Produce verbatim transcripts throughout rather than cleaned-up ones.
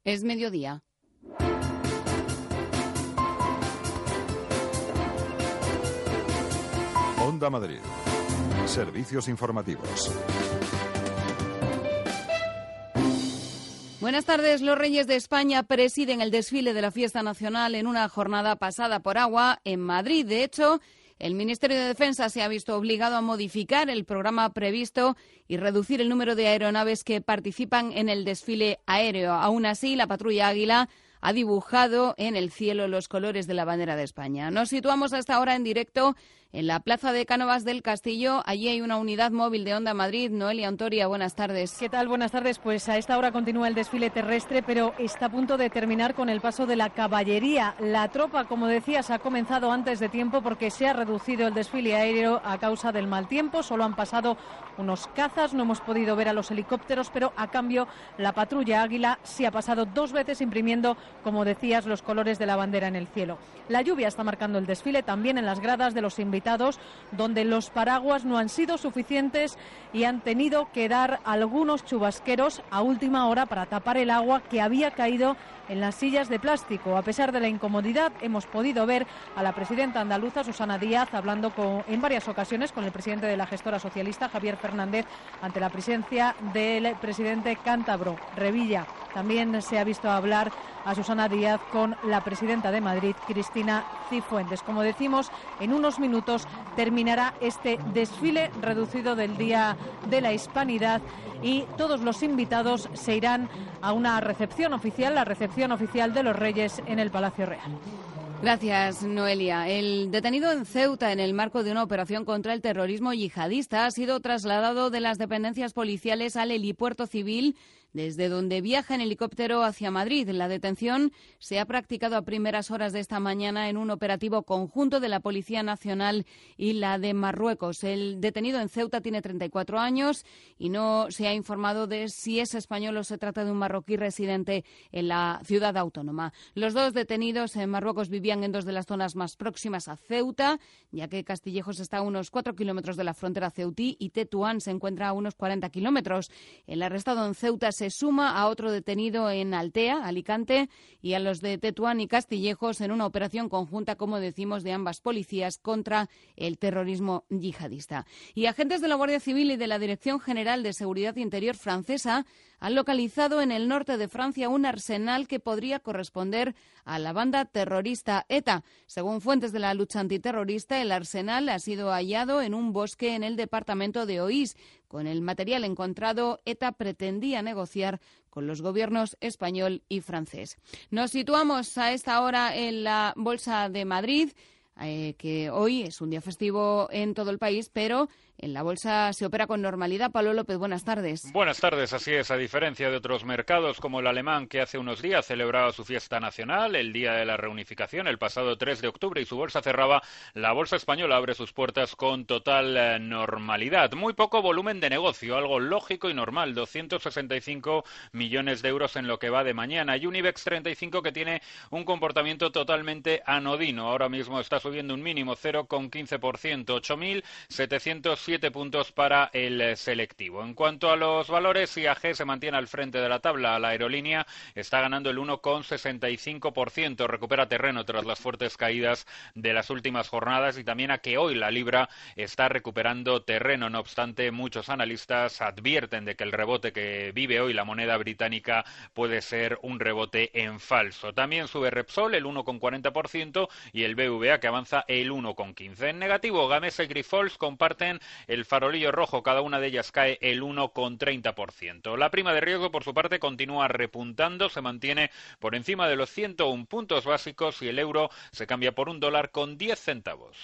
Es mediodía. Onda Madrid. Servicios informativos. Buenas tardes. Los Reyes de España presiden el desfile de la Fiesta Nacional en una jornada pasada por agua en Madrid. De hecho, el Ministerio de Defensa se ha visto obligado a modificar el programa previsto y reducir el número de aeronaves que participan en el desfile aéreo. Aún así, la patrulla Águila ha dibujado en el cielo los colores de la bandera de España. Nos situamos hasta ahora en directo en la Plaza de Cánovas del Castillo. Allí hay una unidad móvil de Onda Madrid. Noelia Ontoria, buenas tardes. ¿Qué tal? Buenas tardes. Pues a esta hora continúa el desfile terrestre, pero está a punto de terminar con el paso de la caballería. La tropa, como decías, ha comenzado antes de tiempo porque se ha reducido el desfile aéreo a causa del mal tiempo. Solo han pasado unos cazas, no hemos podido ver a los helicópteros, pero a cambio la patrulla Águila sí ha pasado dos veces imprimiendo, como decías, los colores de la bandera en el cielo. La lluvia está marcando el desfile también en las gradas de los invitados, donde los paraguas no han sido suficientes y han tenido que dar algunos chubasqueros a última hora para tapar el agua que había caído en las sillas de plástico. A pesar de la incomodidad, hemos podido ver a la presidenta andaluza, Susana Díaz, hablando con, en varias ocasiones con el presidente de la gestora socialista, Javier Fernández, ante la presencia del presidente cántabro, Revilla. También se ha visto hablar a Susana Díaz con la presidenta de Madrid, Cristina Cifuentes. Como decimos, en unos minutos terminará este desfile reducido del Día de la Hispanidad y todos los invitados se irán a una recepción oficial, la recepción oficial de los Reyes en el Palacio Real. Gracias, Noelia. El detenido en Ceuta en el marco de una operación contra el terrorismo yihadista ha sido trasladado de las dependencias policiales al helipuerto civil, desde donde viaja en helicóptero hacia Madrid. La detención se ha practicado a primeras horas de esta mañana en un operativo conjunto de la Policía Nacional y la de Marruecos. El detenido en Ceuta tiene treinta y cuatro años y no se ha informado de si es español o se trata de un marroquí residente en la ciudad autónoma. Los dos detenidos en Marruecos vivían en dos de las zonas más próximas a Ceuta, ya que Castillejos está a unos cuatro kilómetros de la frontera ceutí y Tetuán se encuentra a unos cuarenta kilómetros. El arrestado en Ceuta se Se suma a otro detenido en Altea, Alicante, y a los de Tetuán y Castillejos en una operación conjunta, como decimos, de ambas policías contra el terrorismo yihadista. Y agentes de la Guardia Civil y de la Dirección General de Seguridad Interior francesa han localizado en el norte de Francia un arsenal que podría corresponder a la banda terrorista ETA. Según fuentes de la lucha antiterrorista, el arsenal ha sido hallado en un bosque en el departamento de Oís. Con el material encontrado, ETA pretendía negociar con los gobiernos español y francés. Nos situamos a esta hora en la Bolsa de Madrid, eh, que hoy es un día festivo en todo el país, pero en la bolsa se opera con normalidad. Pablo López, buenas tardes. Buenas tardes, así es. A diferencia de otros mercados como el alemán, que hace unos días celebraba su fiesta nacional, el Día de la Reunificación, el pasado tres de octubre, y su bolsa cerraba, la bolsa española abre sus puertas con total eh, normalidad. Muy poco volumen de negocio, algo lógico y normal, doscientos sesenta y cinco millones de euros en lo que va de mañana. Y un IBEX treinta y cinco que tiene un comportamiento totalmente anodino. Ahora mismo está subiendo un mínimo cero coma quince por ciento, ocho mil setecientos siete puntos para el selectivo. En cuanto a los valores, I A G se mantiene al frente de la tabla. La aerolínea está ganando el uno coma sesenta y cinco por ciento, recupera terreno tras las fuertes caídas de las últimas jornadas y también a que hoy la libra está recuperando terreno. No obstante, muchos analistas advierten de que el rebote que vive hoy la moneda británica puede ser un rebote en falso. También sube Repsol el uno coma cuarenta por ciento y el B V A que avanza el uno coma quince por ciento. En negativo, Gamesa y Grifols comparten el farolillo rojo, cada una de ellas cae el uno coma treinta por ciento. La prima de riesgo, por su parte, continúa repuntando, se mantiene por encima de los ciento uno puntos básicos y el euro se cambia por un dólar con diez centavos.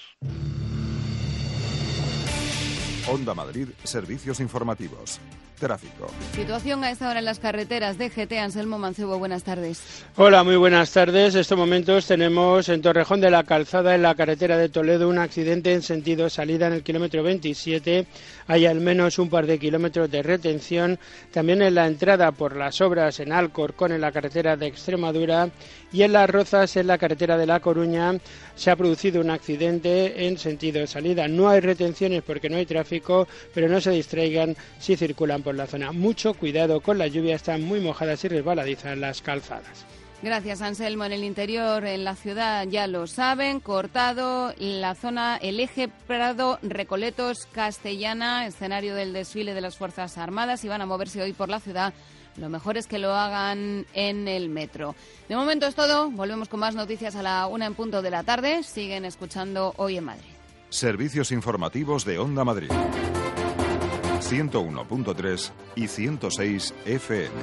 Onda Madrid, servicios informativos. Tráfico. Situación a esta hora en las carreteras. D G T, Anselmo Mancebo, buenas tardes. Hola, muy buenas tardes. En estos momentos tenemos en Torrejón de la Calzada, en la carretera de Toledo, un accidente en sentido salida en el kilómetro veintisiete. Hay al menos un par de kilómetros de retención. También en la entrada por las obras en Alcorcón, en la carretera de Extremadura. Y en Las Rozas, en la carretera de La Coruña, se ha producido un accidente en sentido salida. No hay retenciones porque no hay tráfico, pero no se distraigan si circulan por por la zona. Mucho cuidado con la lluvia, están muy mojadas y resbaladizas las calzadas. Gracias, Anselmo. En el interior, en la ciudad, ya lo saben, cortado la zona, el eje Prado-Recoletos Castellana, escenario del desfile de las Fuerzas Armadas, y van a moverse hoy por la ciudad. Lo mejor es que lo hagan en el metro. De momento es todo. Volvemos con más noticias a la una en punto de la tarde. Siguen escuchando Hoy en Madrid. Servicios informativos de Onda Madrid. ciento uno punto tres y ciento seis F M.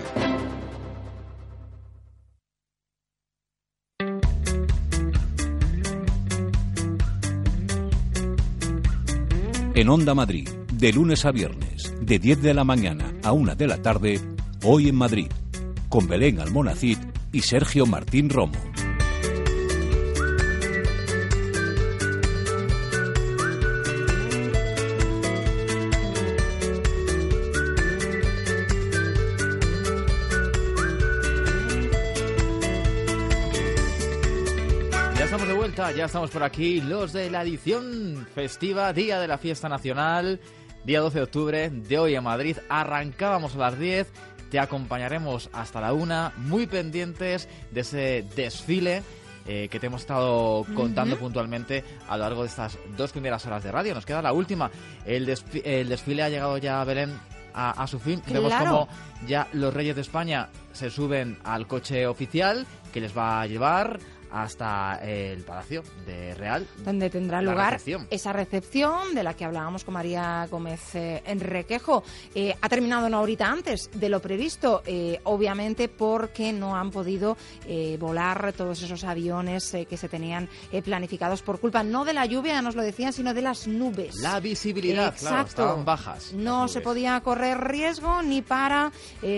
En Onda Madrid, de lunes a viernes, de diez de la mañana a una de la tarde, Hoy en Madrid, con Belén Almonacid y Sergio Martín Romo. Ya estamos por aquí, los de la edición festiva, día de la fiesta nacional, día doce de octubre de Hoy en Madrid. Arrancábamos a las diez, te acompañaremos hasta la una, muy pendientes de ese desfile eh, que te hemos estado contando uh-huh. puntualmente a lo largo de estas dos primeras horas de radio. Nos queda la última. El, desfi- el desfile ha llegado ya, Belén, a, a su fin. Claro. Vemos como ya los Reyes de España se suben al coche oficial que les va a llevar hasta el Palacio de Real, donde tendrá lugar recepción. esa recepción de la que hablábamos con María Gómez eh, Enriquejo. Eh, ha terminado una horita antes de lo previsto, eh, obviamente porque no han podido eh, volar todos esos aviones eh, que se tenían eh, planificados por culpa no de la lluvia, nos lo decían, sino de las nubes. La visibilidad, Exacto. claro, estaban bajas. No se podía correr riesgo ni para,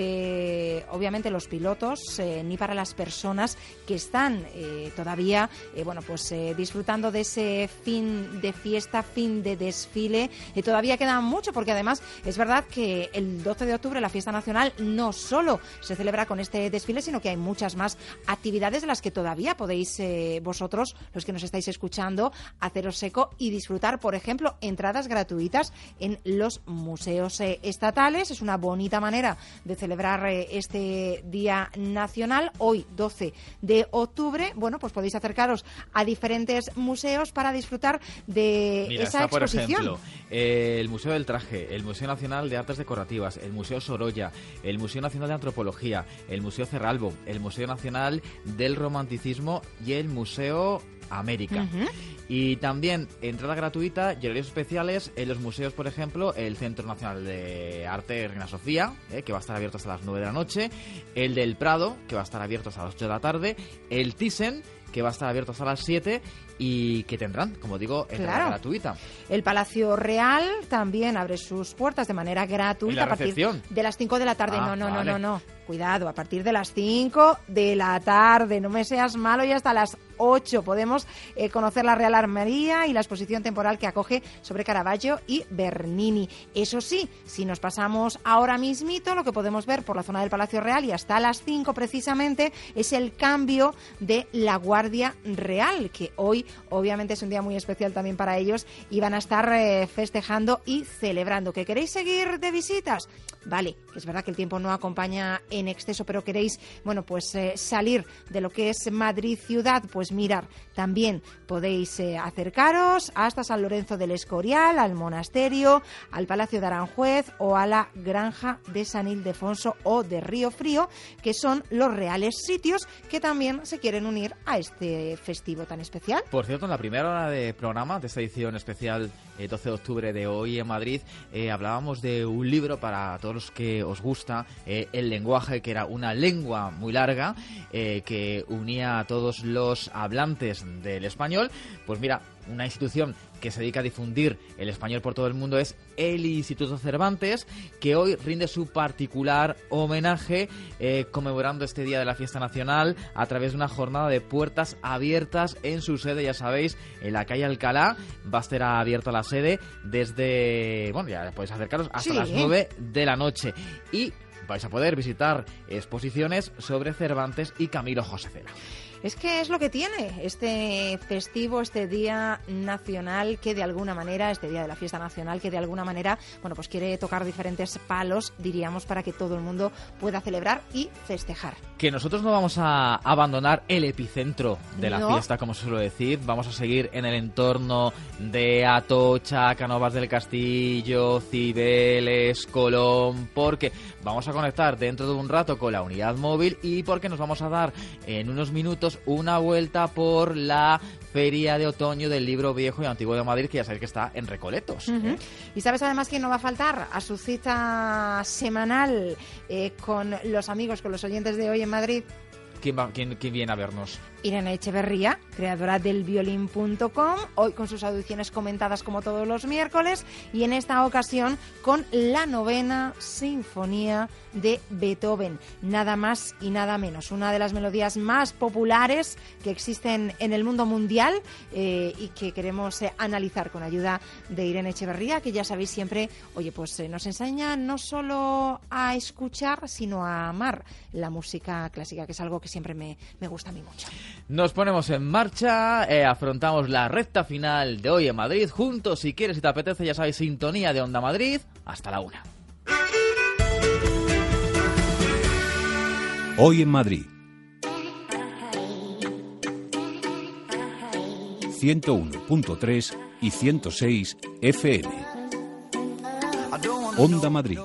eh, obviamente, los pilotos, eh, ni para las personas que están eh, todavía, eh, bueno, pues eh, disfrutando de ese fin de fiesta, fin de desfile. Eh, todavía queda mucho, porque además es verdad que el doce de octubre la fiesta nacional no solo se celebra con este desfile, sino que hay muchas más actividades de las que todavía podéis eh, vosotros, los que nos estáis escuchando, haceros eco y disfrutar. Por ejemplo, entradas gratuitas en los museos eh, estatales. Es una bonita manera de celebrar eh, este Día Nacional. Hoy, doce de octubre, bueno, pues podéis acercaros a diferentes museos para disfrutar de Mira, esa está, por exposición. ejemplo, eh, el Museo del Traje, el Museo Nacional de Artes Decorativas, el Museo Sorolla, el Museo Nacional de Antropología, el Museo Cerralbo, el Museo Nacional del Romanticismo y el Museo América. Uh-huh. Y también entrada gratuita y horarios especiales en los museos, por ejemplo, el Centro Nacional de Arte Reina Sofía, eh, que va a estar abierto hasta las nueve de la noche, el del Prado, que va a estar abierto hasta las ocho de la tarde, el Thyssen, que va a estar abierto hasta las siete y que tendrán, como digo, entrada claro. gratuita. El Palacio Real también abre sus puertas de manera gratuita a partir de las cinco de la tarde. Ah, no, no, vale. no, no, no. Cuidado, a partir de las cinco de la tarde. No me seas malo, y hasta las ocho podemos eh, conocer la Real Armería y la exposición temporal que acoge sobre Caravaggio y Bernini. Eso sí, si nos pasamos ahora mismito, lo que podemos ver por la zona del Palacio Real y hasta las cinco precisamente es el cambio de la Guardia Real, que hoy obviamente es un día muy especial también para ellos y van a estar eh, festejando y celebrando. ¿Que queréis seguir de visitas? Vale, es verdad que el tiempo no acompaña en exceso, pero queréis, bueno, pues eh, salir de lo que es Madrid ciudad, pues mirar, también podéis eh, acercaros hasta San Lorenzo del Escorial, al monasterio, al Palacio de Aranjuez o a la Granja de San Ildefonso o de Río Frío, que son los reales sitios que también se quieren unir a este festivo tan especial. Por cierto, en la primera hora de programa de esta edición especial eh, doce de octubre de Hoy en Madrid, eh, hablábamos de un libro para todos los que os gusta eh, el lenguaje, que era una lengua muy larga eh, que unía a todos los hablantes del español. Pues mira, una institución que se dedica a difundir el español por todo el mundo es el Instituto Cervantes, que hoy rinde su particular homenaje eh, conmemorando este Día de la Fiesta Nacional a través de una jornada de puertas abiertas en su sede, ya sabéis, en la calle Alcalá. Va a estar abierta la sede desde, bueno, ya podéis acercaros hasta sí. las nueve de la noche y vais a poder visitar exposiciones sobre Cervantes y Camilo José Cela. Es que es lo que tiene este festivo, este Día Nacional, que de alguna manera, este Día de la Fiesta Nacional, que de alguna manera, bueno, pues quiere tocar diferentes palos, diríamos, para que todo el mundo pueda celebrar y festejar. Que nosotros no vamos a abandonar el epicentro de la No. fiesta, como se suele decir. Vamos a seguir en el entorno de Atocha, Cánovas del Castillo, Cibeles, Colón, porque vamos a conectar dentro de un rato con la unidad móvil y porque nos vamos a dar en unos minutos una vuelta por la Feria de Otoño del Libro Viejo y Antiguo de Madrid, que ya sabéis que está en Recoletos. Uh-huh. ¿eh? Y sabes además quién no va a faltar a su cita semanal eh, con los amigos, con los oyentes de Hoy en Madrid. ¿Quién, va, quién, ¿Quién viene a vernos? Irene Echeverría, creadora del violín punto com, hoy con sus audiciones comentadas como todos los miércoles y en esta ocasión con la novena sinfonía de Beethoven, nada más y nada menos, una de las melodías más populares que existen en el mundo mundial eh, y que queremos eh, analizar con ayuda de Irene Echeverría, que ya sabéis siempre, oye, pues eh, nos enseña no solo a escuchar, sino a amar la música clásica, que es algo que siempre me, me gusta a mí mucho. Nos ponemos en marcha, eh, afrontamos la recta final de Hoy en Madrid. Juntos, si quieres y te apetece, ya sabéis, sintonía de Onda Madrid, hasta la una. Hoy en Madrid. ciento uno punto tres y ciento seis F M. Onda Madrid.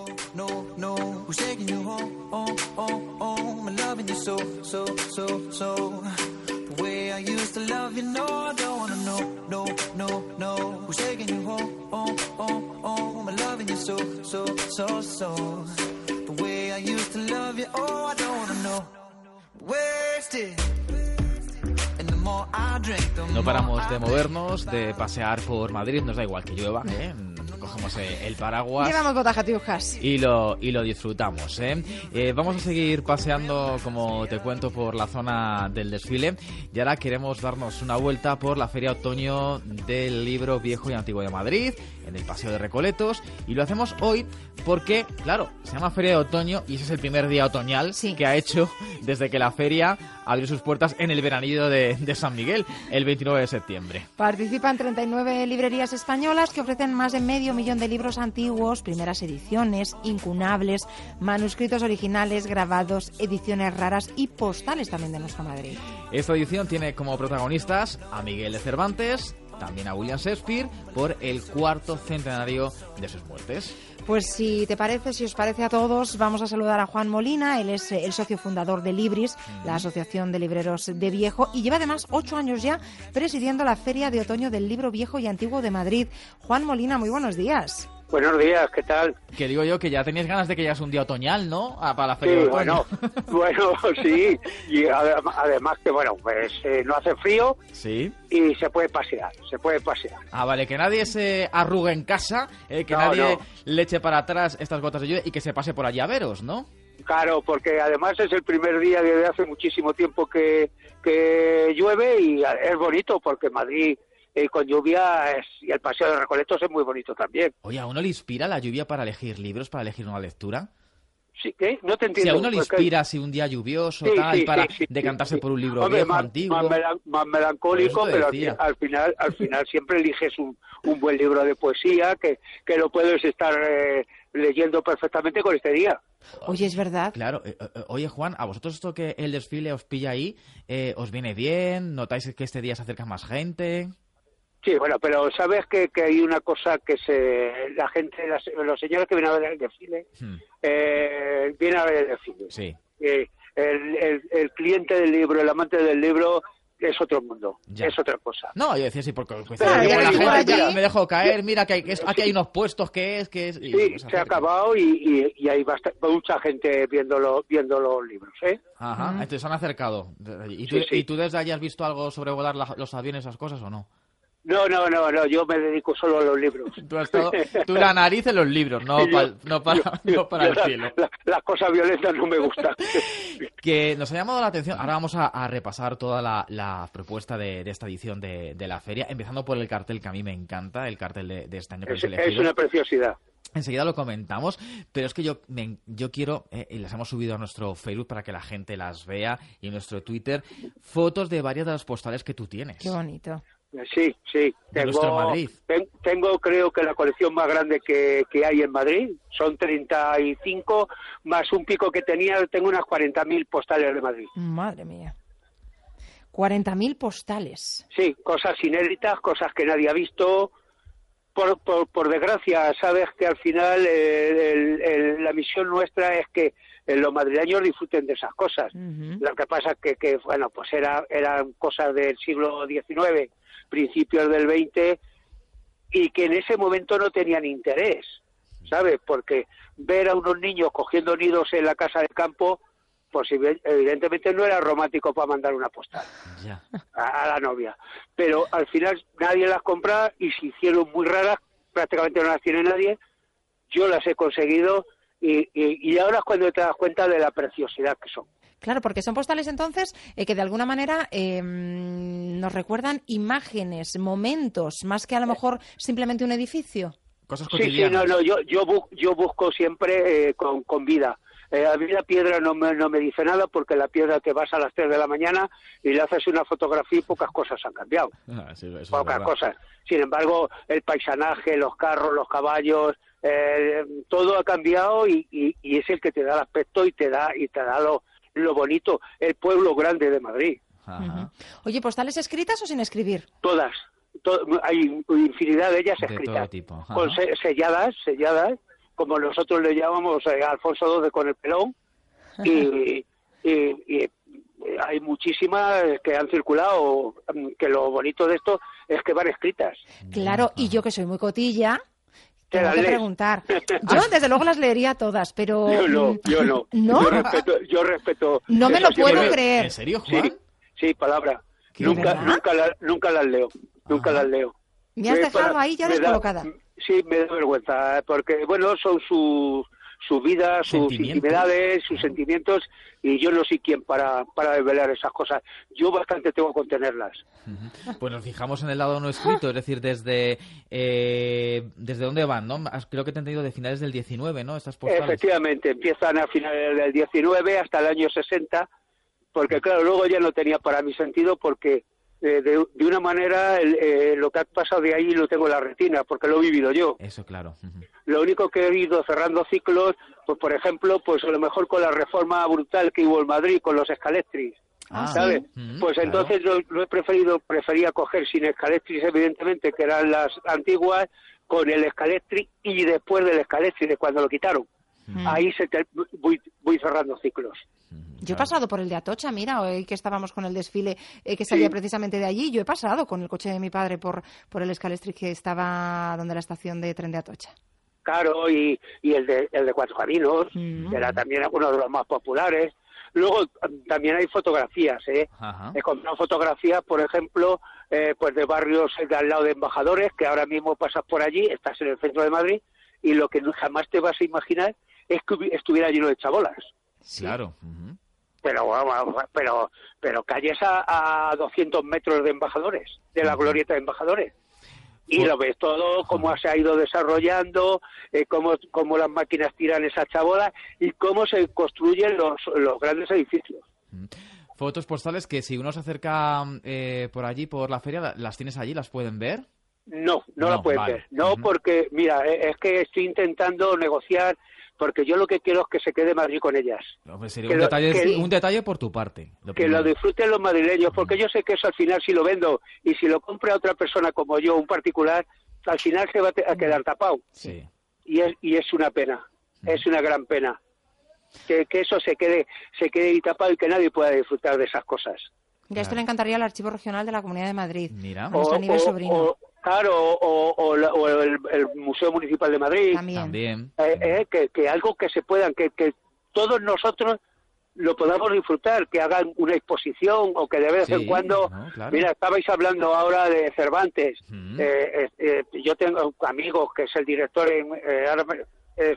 So, so, so, so the way I used to love you, no, I don't wanna know, no, no, no who's taking you home, oh, oh, oh I'm loving you so, so, so, so the way I used to love you, oh, I don't wanna know wasted. No paramos de movernos, de pasear por Madrid, nos da igual que llueva, ¿eh? Cogemos el paraguas. Llevamos botajatiujas. Y lo, y lo disfrutamos, ¿eh? ¿eh? Vamos a seguir paseando, como te cuento, por la zona del desfile. Y ahora queremos darnos una vuelta por la Feria Otoño del Libro Viejo y Antiguo de Madrid, en el Paseo de Recoletos. Y lo hacemos hoy porque, claro, se llama Feria de Otoño y ese es el primer día otoñal sí. que ha hecho desde que la feria abrió sus puertas en el veranillo de, de San Miguel, el veintinueve de septiembre. Participan treinta y nueve librerías españolas que ofrecen más de medio millón de libros antiguos, primeras ediciones, incunables, manuscritos originales, grabados, ediciones raras y postales también de nuestra Madrid. Esta edición tiene como protagonistas a Miguel de Cervantes, también a William Shakespeare, por el cuarto centenario de sus muertes. Pues si te parece, si os parece a todos, vamos a saludar a Juan Molina. Él es el socio fundador de Libris, mm. la Asociación de Libreros de Viejo, y lleva además ocho años ya presidiendo la Feria de Otoño del Libro Viejo y Antiguo de Madrid. Juan Molina, muy buenos días. Buenos días, ¿qué tal? Que digo yo que ya tenías ganas de que ya es un día otoñal, ¿no? Ah, para la Feria sí, de Otoño. bueno, bueno, sí, y además, además que, bueno, pues eh, no hace frío sí. y se puede pasear, se puede pasear. Ah, vale, que nadie se arrugue en casa, eh, que no, nadie no. le eche para atrás estas gotas de lluvia y que se pase por allí a veros, ¿no? Claro, porque además es el primer día desde hace muchísimo tiempo que, que llueve y es bonito porque Madrid... Eh, con lluvia es, y el Paseo de Recoletos es muy bonito también. Oye, ¿a uno le inspira la lluvia para elegir libros, para elegir una lectura? Sí, ¿qué? No te entiendo. Si a uno le inspira, si un día lluvioso, sí, tal, sí, para sí, sí, decantarse sí. por un libro Hombre, viejo, más, antiguo... Más, melan, más melancólico, pero al, al final al final siempre eliges un, un buen libro de poesía que, que lo puedes estar eh, leyendo perfectamente con este día. Oye, es verdad. Claro. Eh, eh, oye, Juan, ¿a vosotros esto que el desfile os pilla ahí, eh, os viene bien? ¿Notáis que este día se acerca más gente...? Sí, bueno, pero sabes que, que hay una cosa que se la gente, las, los señores que vienen a ver el desfile, hmm. eh, vienen a ver el desfile. Sí. Eh, el, el, el cliente del libro, el amante del libro, es otro mundo, ya. es otra cosa. No, yo decía sí, porque pues, pero, digo, la gente allí, me dejó caer, mira que hay, que aquí hay unos puestos que es... que es y, Sí, pues, se ha acabado y, y, y hay bastante, mucha gente viéndolo, viendo los libros, ¿eh? Ajá, mm. entonces se han acercado. ¿Y tú, sí, sí. ¿Y tú desde allí has visto algo sobrevolar la, los aviones, esas cosas o no? No, no, no, no, yo me dedico solo a los libros. Tú has estado, tú la nariz en los libros, no, pa, no para, yo, no para el la, cielo. La, las cosas violentas no me gustan. Que nos ha llamado la atención, ahora vamos a, a repasar toda la, la propuesta de, de esta edición de, de la feria, empezando por el cartel que a mí me encanta, el cartel de, de este año que es, es elegido. Es una preciosidad. Enseguida lo comentamos, pero es que yo me, yo quiero, eh, y las hemos subido a nuestro Facebook para que la gente las vea, y en nuestro Twitter, fotos de varias de las postales que tú tienes. Qué bonito. Sí, sí. De nuestro Tengo, Madrid. ten- tengo creo que la colección más grande que, que hay en Madrid. Son treinta y cinco, más un pico que tenía, tengo unas cuarenta mil postales de Madrid. Madre mía. cuarenta mil postales. Sí, cosas inéditas, cosas que nadie ha visto. Por, por, por desgracia, sabes que al final eh, el- el- la misión nuestra es que eh, los madrileños disfruten de esas cosas. Ujú. Lo que pasa es que, que bueno, pues era, eran cosas del siglo diecinueve, principios del veinte, y que en ese momento no tenían interés, ¿sabes? Porque ver a unos niños cogiendo nidos en la casa del campo, pues evi- evidentemente no era romántico para mandar una postal Ya. a, a la novia. Pero al final nadie las compra y se hicieron muy raras, prácticamente no las tiene nadie. Yo las he conseguido y, y, y ahora es cuando te das cuenta de la preciosidad que son. Claro, porque son postales entonces eh, que de alguna manera eh, nos recuerdan imágenes, momentos, más que a lo mejor simplemente un edificio. Cosas Sí, sí, cotidianas. no, no, yo, yo, bu- yo busco siempre eh, con, con vida. Eh, a mí la piedra no me, no me dice nada porque la piedra te vas a las tres de la mañana y le haces una fotografía y pocas cosas han cambiado. Ah, sí, eso es Pocas verdad. cosas. Sin embargo, el paisanaje, los carros, los caballos, eh, todo ha cambiado y, y, y es el que te da el aspecto y te da y te da lo, lo bonito. El pueblo grande de Madrid. Ajá. Oye, ¿postales escritas o sin escribir? Todas. To- hay infinidad de ellas De escritas. todo tipo. Ajá. Con se- selladas, selladas, como nosotros le llamamos eh, Alfonso doce con el pelón. Y, y, y hay muchísimas que han circulado, mm, que lo bonito de esto es que van escritas. Claro, y yo que soy muy cotilla, Te tengo las que lees. preguntar. Yo desde luego las leería todas, pero... Yo no, yo no. ¿No? Yo respeto, yo respeto. No me eso lo puedo siempre- creer. ¿En serio, Juan? Sí, sí, palabra. ¿De Nunca, verdad? nunca, la- nunca las leo, nunca Ajá. las leo. Me has Eh, dejado para- ahí ya me da- descolocada. Sí, me da vergüenza, eh, porque, bueno, son sus sus vidas, sus Sentimientos. intimidades, sus sentimientos, y yo no soy quien para, para desvelar esas cosas. Yo bastante tengo que contenerlas. Ujú. Pues nos fijamos en el lado no escrito, es decir, desde eh, desde dónde van, ¿no? Has- Creo que te he entendido de finales del diecinueve, ¿no? Estas postales. Efectivamente, empiezan a finales del diecinueve hasta el año sesenta, porque claro, luego ya no tenía para mi sentido, porque eh, de, de una manera el, eh, lo que ha pasado de ahí lo tengo en la retina, porque lo he vivido yo. Eso, claro. Ujú. Lo único que he ido cerrando ciclos, pues por ejemplo, pues a lo mejor con la reforma brutal que hubo en Madrid con los escaletris, Ah, ¿sabes? Ujú, Pues claro. entonces lo, lo he preferido, prefería coger sin escaletris, evidentemente, que eran las antiguas, con el escaletri y después del escaletri, de cuando lo quitaron. Mm. Ahí se te- voy, voy cerrando ciclos. Yo he pasado por el de Atocha, mira, hoy que estábamos con el desfile eh, que salía Sí. precisamente de allí, yo he pasado con el coche de mi padre por, por el Scalestri que estaba donde la estación de tren de Atocha. Claro, y, y el, de, el de Cuatro Caminos, Mm. que era también uno de los más populares. Luego mm, también hay fotografías, ¿eh? Ajá. He comprado fotografías, por ejemplo, eh, pues de barrios de al lado de Embajadores, que ahora mismo pasas por allí, estás en el centro de Madrid, y lo que no- jamás te vas a imaginar es que hubi- estuviera lleno de chabolas. Claro. Ujú. Pero, vamos, pero, pero calles a, a doscientos metros de Embajadores, de la glorieta de Embajadores. Y Pues- lo ves todo, cómo se ha ido desarrollando, eh, cómo, cómo las máquinas tiran esas chabolas y cómo se construyen los, los grandes edificios. Fotos postales que si uno se acerca eh, por allí, por la feria, la- ¿las tienes allí? ¿Las pueden ver? No, no, No, la pueden vale. ver. No, Ujú. porque, mira, eh, es que estoy intentando negociar, porque yo lo que quiero es que se quede Madrid con ellas. Hombre, sería Que un, lo- detalle, que- un detalle por tu parte. Lo Que lo primero. disfruten los madrileños, porque yo sé que eso al final si lo vendo y si lo compra otra persona como yo, un particular, al final se va a te- a quedar tapado. Sí. Y es, y es una pena, es una gran pena. Que, que eso se quede se quede ahí tapado y que nadie pueda disfrutar de esas cosas. Mira, esto Claro. le encantaría al Archivo Regional de la Comunidad de Madrid. Mira. A nuestro nivel sobrino. o- claro, o, o la- o el, el Museo Municipal de Madrid. También. También. Eh, eh, que, que algo que se puedan, que, que todos nosotros lo podamos disfrutar, que hagan una exposición o que de vez Sí, en cuando... ¿no? Claro. Mira, estabais hablando ahora de Cervantes. Ujú. Eh, eh, eh, yo tengo amigos que es el director, en, eh, ahora me- es-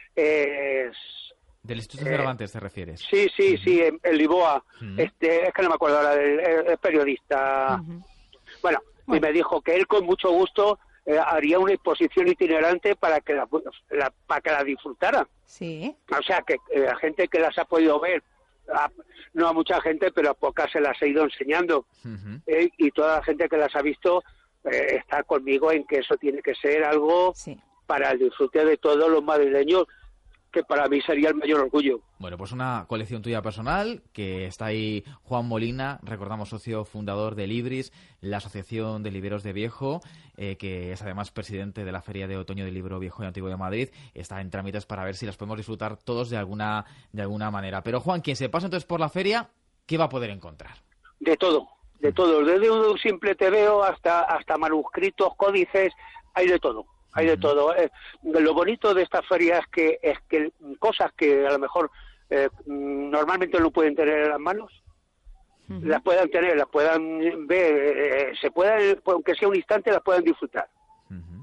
es- Del Instituto eh, Cervantes te refieres. sí, sí, sí, en, en Lisboa. Ujú. Este, es que no me acuerdo ahora del el- el periodista. Ujú. Bueno, y Bueno. me dijo que él con mucho gusto eh, haría una exposición itinerante para que la, la para que la disfrutaran. Sí. O sea, que eh, la gente que las ha podido ver, a, no a mucha gente, pero a pocas se las he ido enseñando. Uh-huh. eh, y toda la gente que las ha visto eh, está conmigo en que eso tiene que ser algo sí. para el disfrute de todos los madrileños, que para mí sería el mayor orgullo. Bueno, pues una colección tuya personal, que está ahí Juan Molina, recordamos socio fundador de Libris, la Asociación de Libreros de Viejo, eh, que es además presidente de la Feria de Otoño del Libro Viejo y Antiguo de Madrid. Está en trámites para ver si las podemos disfrutar todos de alguna, de alguna manera. Pero Juan, quien se pasa entonces por la feria, ¿qué va a poder encontrar? De todo, de todo. Desde un simple tebeo hasta, hasta manuscritos, códices, hay de todo. Hay de todo. Eh, lo bonito de esta feria es que es que cosas que a lo mejor eh, normalmente no pueden tener en las manos, uh-huh. las puedan tener, las puedan ver, eh, se puedan, aunque sea un instante, las puedan disfrutar. Uh-huh.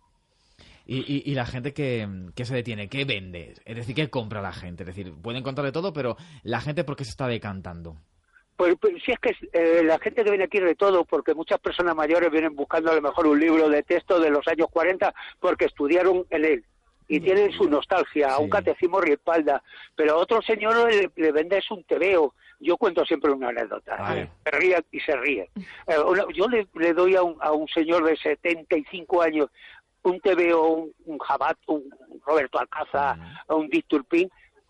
Y, y, y la gente que, que se detiene, ¿qué vende? Es decir, ¿qué compra la gente? Es decir, pueden encontrar de todo, pero la gente, ¿por qué se está decantando? Pues, pues si es que eh, la gente que viene aquí de todo, porque muchas personas mayores vienen buscando a lo mejor un libro de texto de los años cuarenta porque estudiaron en él y sí. tienen su nostalgia, sí. un catecismo riespalda, pero a otro señor le, le vende es un tebeo. Yo cuento siempre una anécdota, vale. se ríe y se ríe. Eh, una, yo le, le doy a un, a un señor de setenta y cinco años un tebeo, un, un Jabat, un Roberto Alcázar, uh-huh. un Dick Turpin,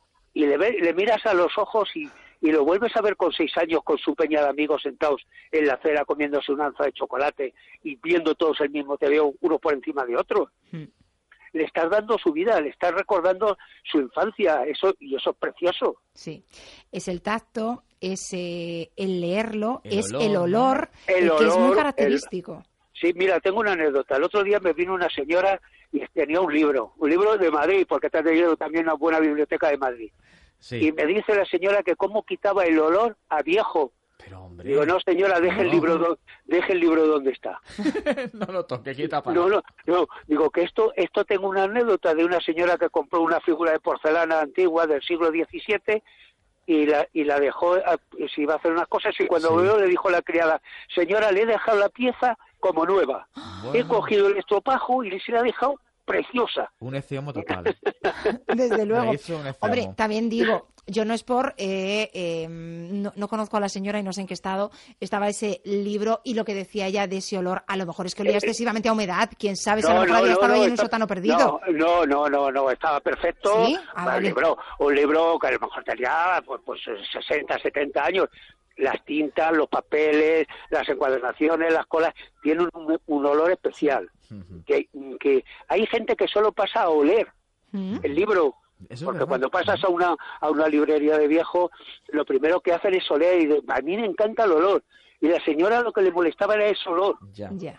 y le, ve, le miras a los ojos y y lo vuelves a ver con seis años con su peña de amigos sentados en la acera comiéndose una onza de chocolate y viendo todos el mismo tebeo, uno por encima de otro. Mm. Le estás dando su vida, le estás recordando su infancia, eso y eso es precioso. Sí, es el tacto, es eh, el leerlo, el es olor, el olor, el el olor, que es muy característico. El... Sí, mira, tengo una anécdota. El otro día me vino una señora y tenía un libro, un libro de Madrid, porque te ha tenido también una buena biblioteca de Madrid. Sí. Y me dice la señora que cómo quitaba el olor a viejo. Pero hombre. Digo, no señora, deje no. el libro do, deje el libro donde está. No lo toque, quita para. No, no, no, digo que esto esto tengo una anécdota de una señora que compró una figura de porcelana antigua del siglo diecisiete y la y la dejó, si iba a hacer unas cosas, y cuando sí. veo le dijo la criada, señora, le he dejado la pieza como nueva. Bueno. He cogido el estropajo y se la he dejado preciosa. Un extremo total. Desde luego. Hombre, también digo, yo no es por... Eh, eh, no, no conozco a la señora y no sé en qué estado estaba ese libro y lo que decía ella de ese olor, a lo mejor es que olía excesivamente a humedad, quién sabe, si no, a lo mejor no, había no, estado no, ahí en un está, sótano perdido. No, no, no, no, estaba perfecto. ¿Sí? Ah, un, vale. libro, un libro que a lo mejor tenía pues, pues sesenta, setenta años. Las tintas, los papeles, las encuadernaciones, las colas, tienen un, un olor especial. Uh-huh. Que, que hay gente que solo pasa a oler uh-huh. el libro. Eso porque cuando pasas a una a una librería de viejo, lo primero que hacen es oler, y de, a mí me encanta el olor. Y la señora lo que le molestaba era ese olor. Ya. ya.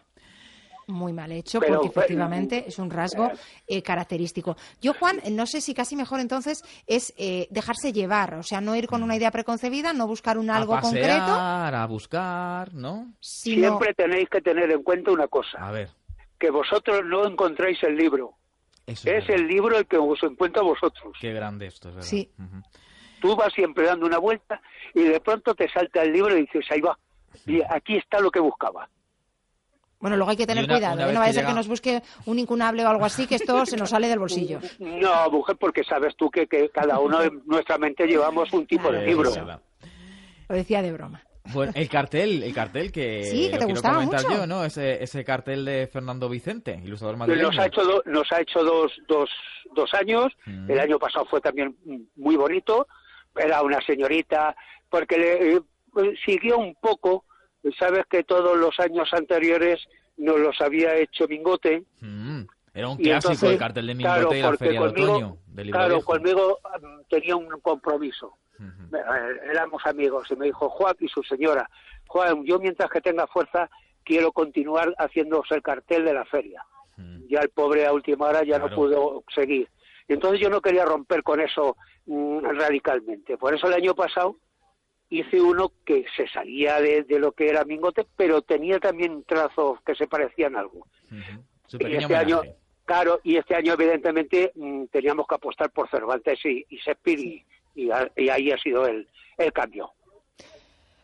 Muy mal hecho, pero, porque efectivamente pero, es un rasgo eh, característico. Yo, Juan, no sé si casi mejor entonces es eh, dejarse llevar, o sea, no ir con una idea preconcebida, no buscar un algo a pasear, concreto. A buscar, ¿no? Sino... Siempre tenéis que tener en cuenta una cosa. A ver. Que vosotros no encontráis el libro. Eso es es el libro el que os encuentra vosotros. Qué grande esto, es verdad. Sí. Uh-huh. Tú vas siempre dando una vuelta y de pronto te salta el libro y dices, ahí va, y aquí está lo que buscaba. Bueno, luego hay que tener una, cuidado, una ¿eh? No vaya a ser llega... que nos busque un incunable o algo así, que esto se nos sale del bolsillo. No, mujer, porque sabes tú que, que cada uno en nuestra mente llevamos un tipo claro, de libro. Lo decía de broma. Bueno, el cartel, el cartel que, sí, que te quiero gustaba comentar mucho. yo, ¿no? Ese, ese cartel de Fernando Vicente, ilustrador madrileño. Nos ha hecho, do, nos ha hecho dos, dos, dos años, mm. el año pasado fue también muy bonito, era una señorita, porque le eh, siguió un poco, sabes que todos los años anteriores nos los había hecho Mingote. Mm. Era un clásico entonces, el cartel de Mingote claro, y la Feria conmigo, de Otoño del Libro Claro, Viejo. conmigo um, tenía un compromiso. Uh-huh. Éramos amigos y me dijo, Juan y su señora, Juan, yo mientras que tenga fuerza quiero continuar haciéndose el cartel de la feria. Uh-huh. Ya el pobre a última hora ya claro. no pudo seguir. Y entonces yo no quería romper con eso mm, radicalmente. Por eso el año pasado hice uno que se salía de, de lo que era Mingote, pero tenía también trazos que se parecían algo. Uh-huh. Su y este año, claro, y este año evidentemente mmm, teníamos que apostar por Cervantes y, y Shakespeare sí. y, y, y ahí ha sido el, el cambio.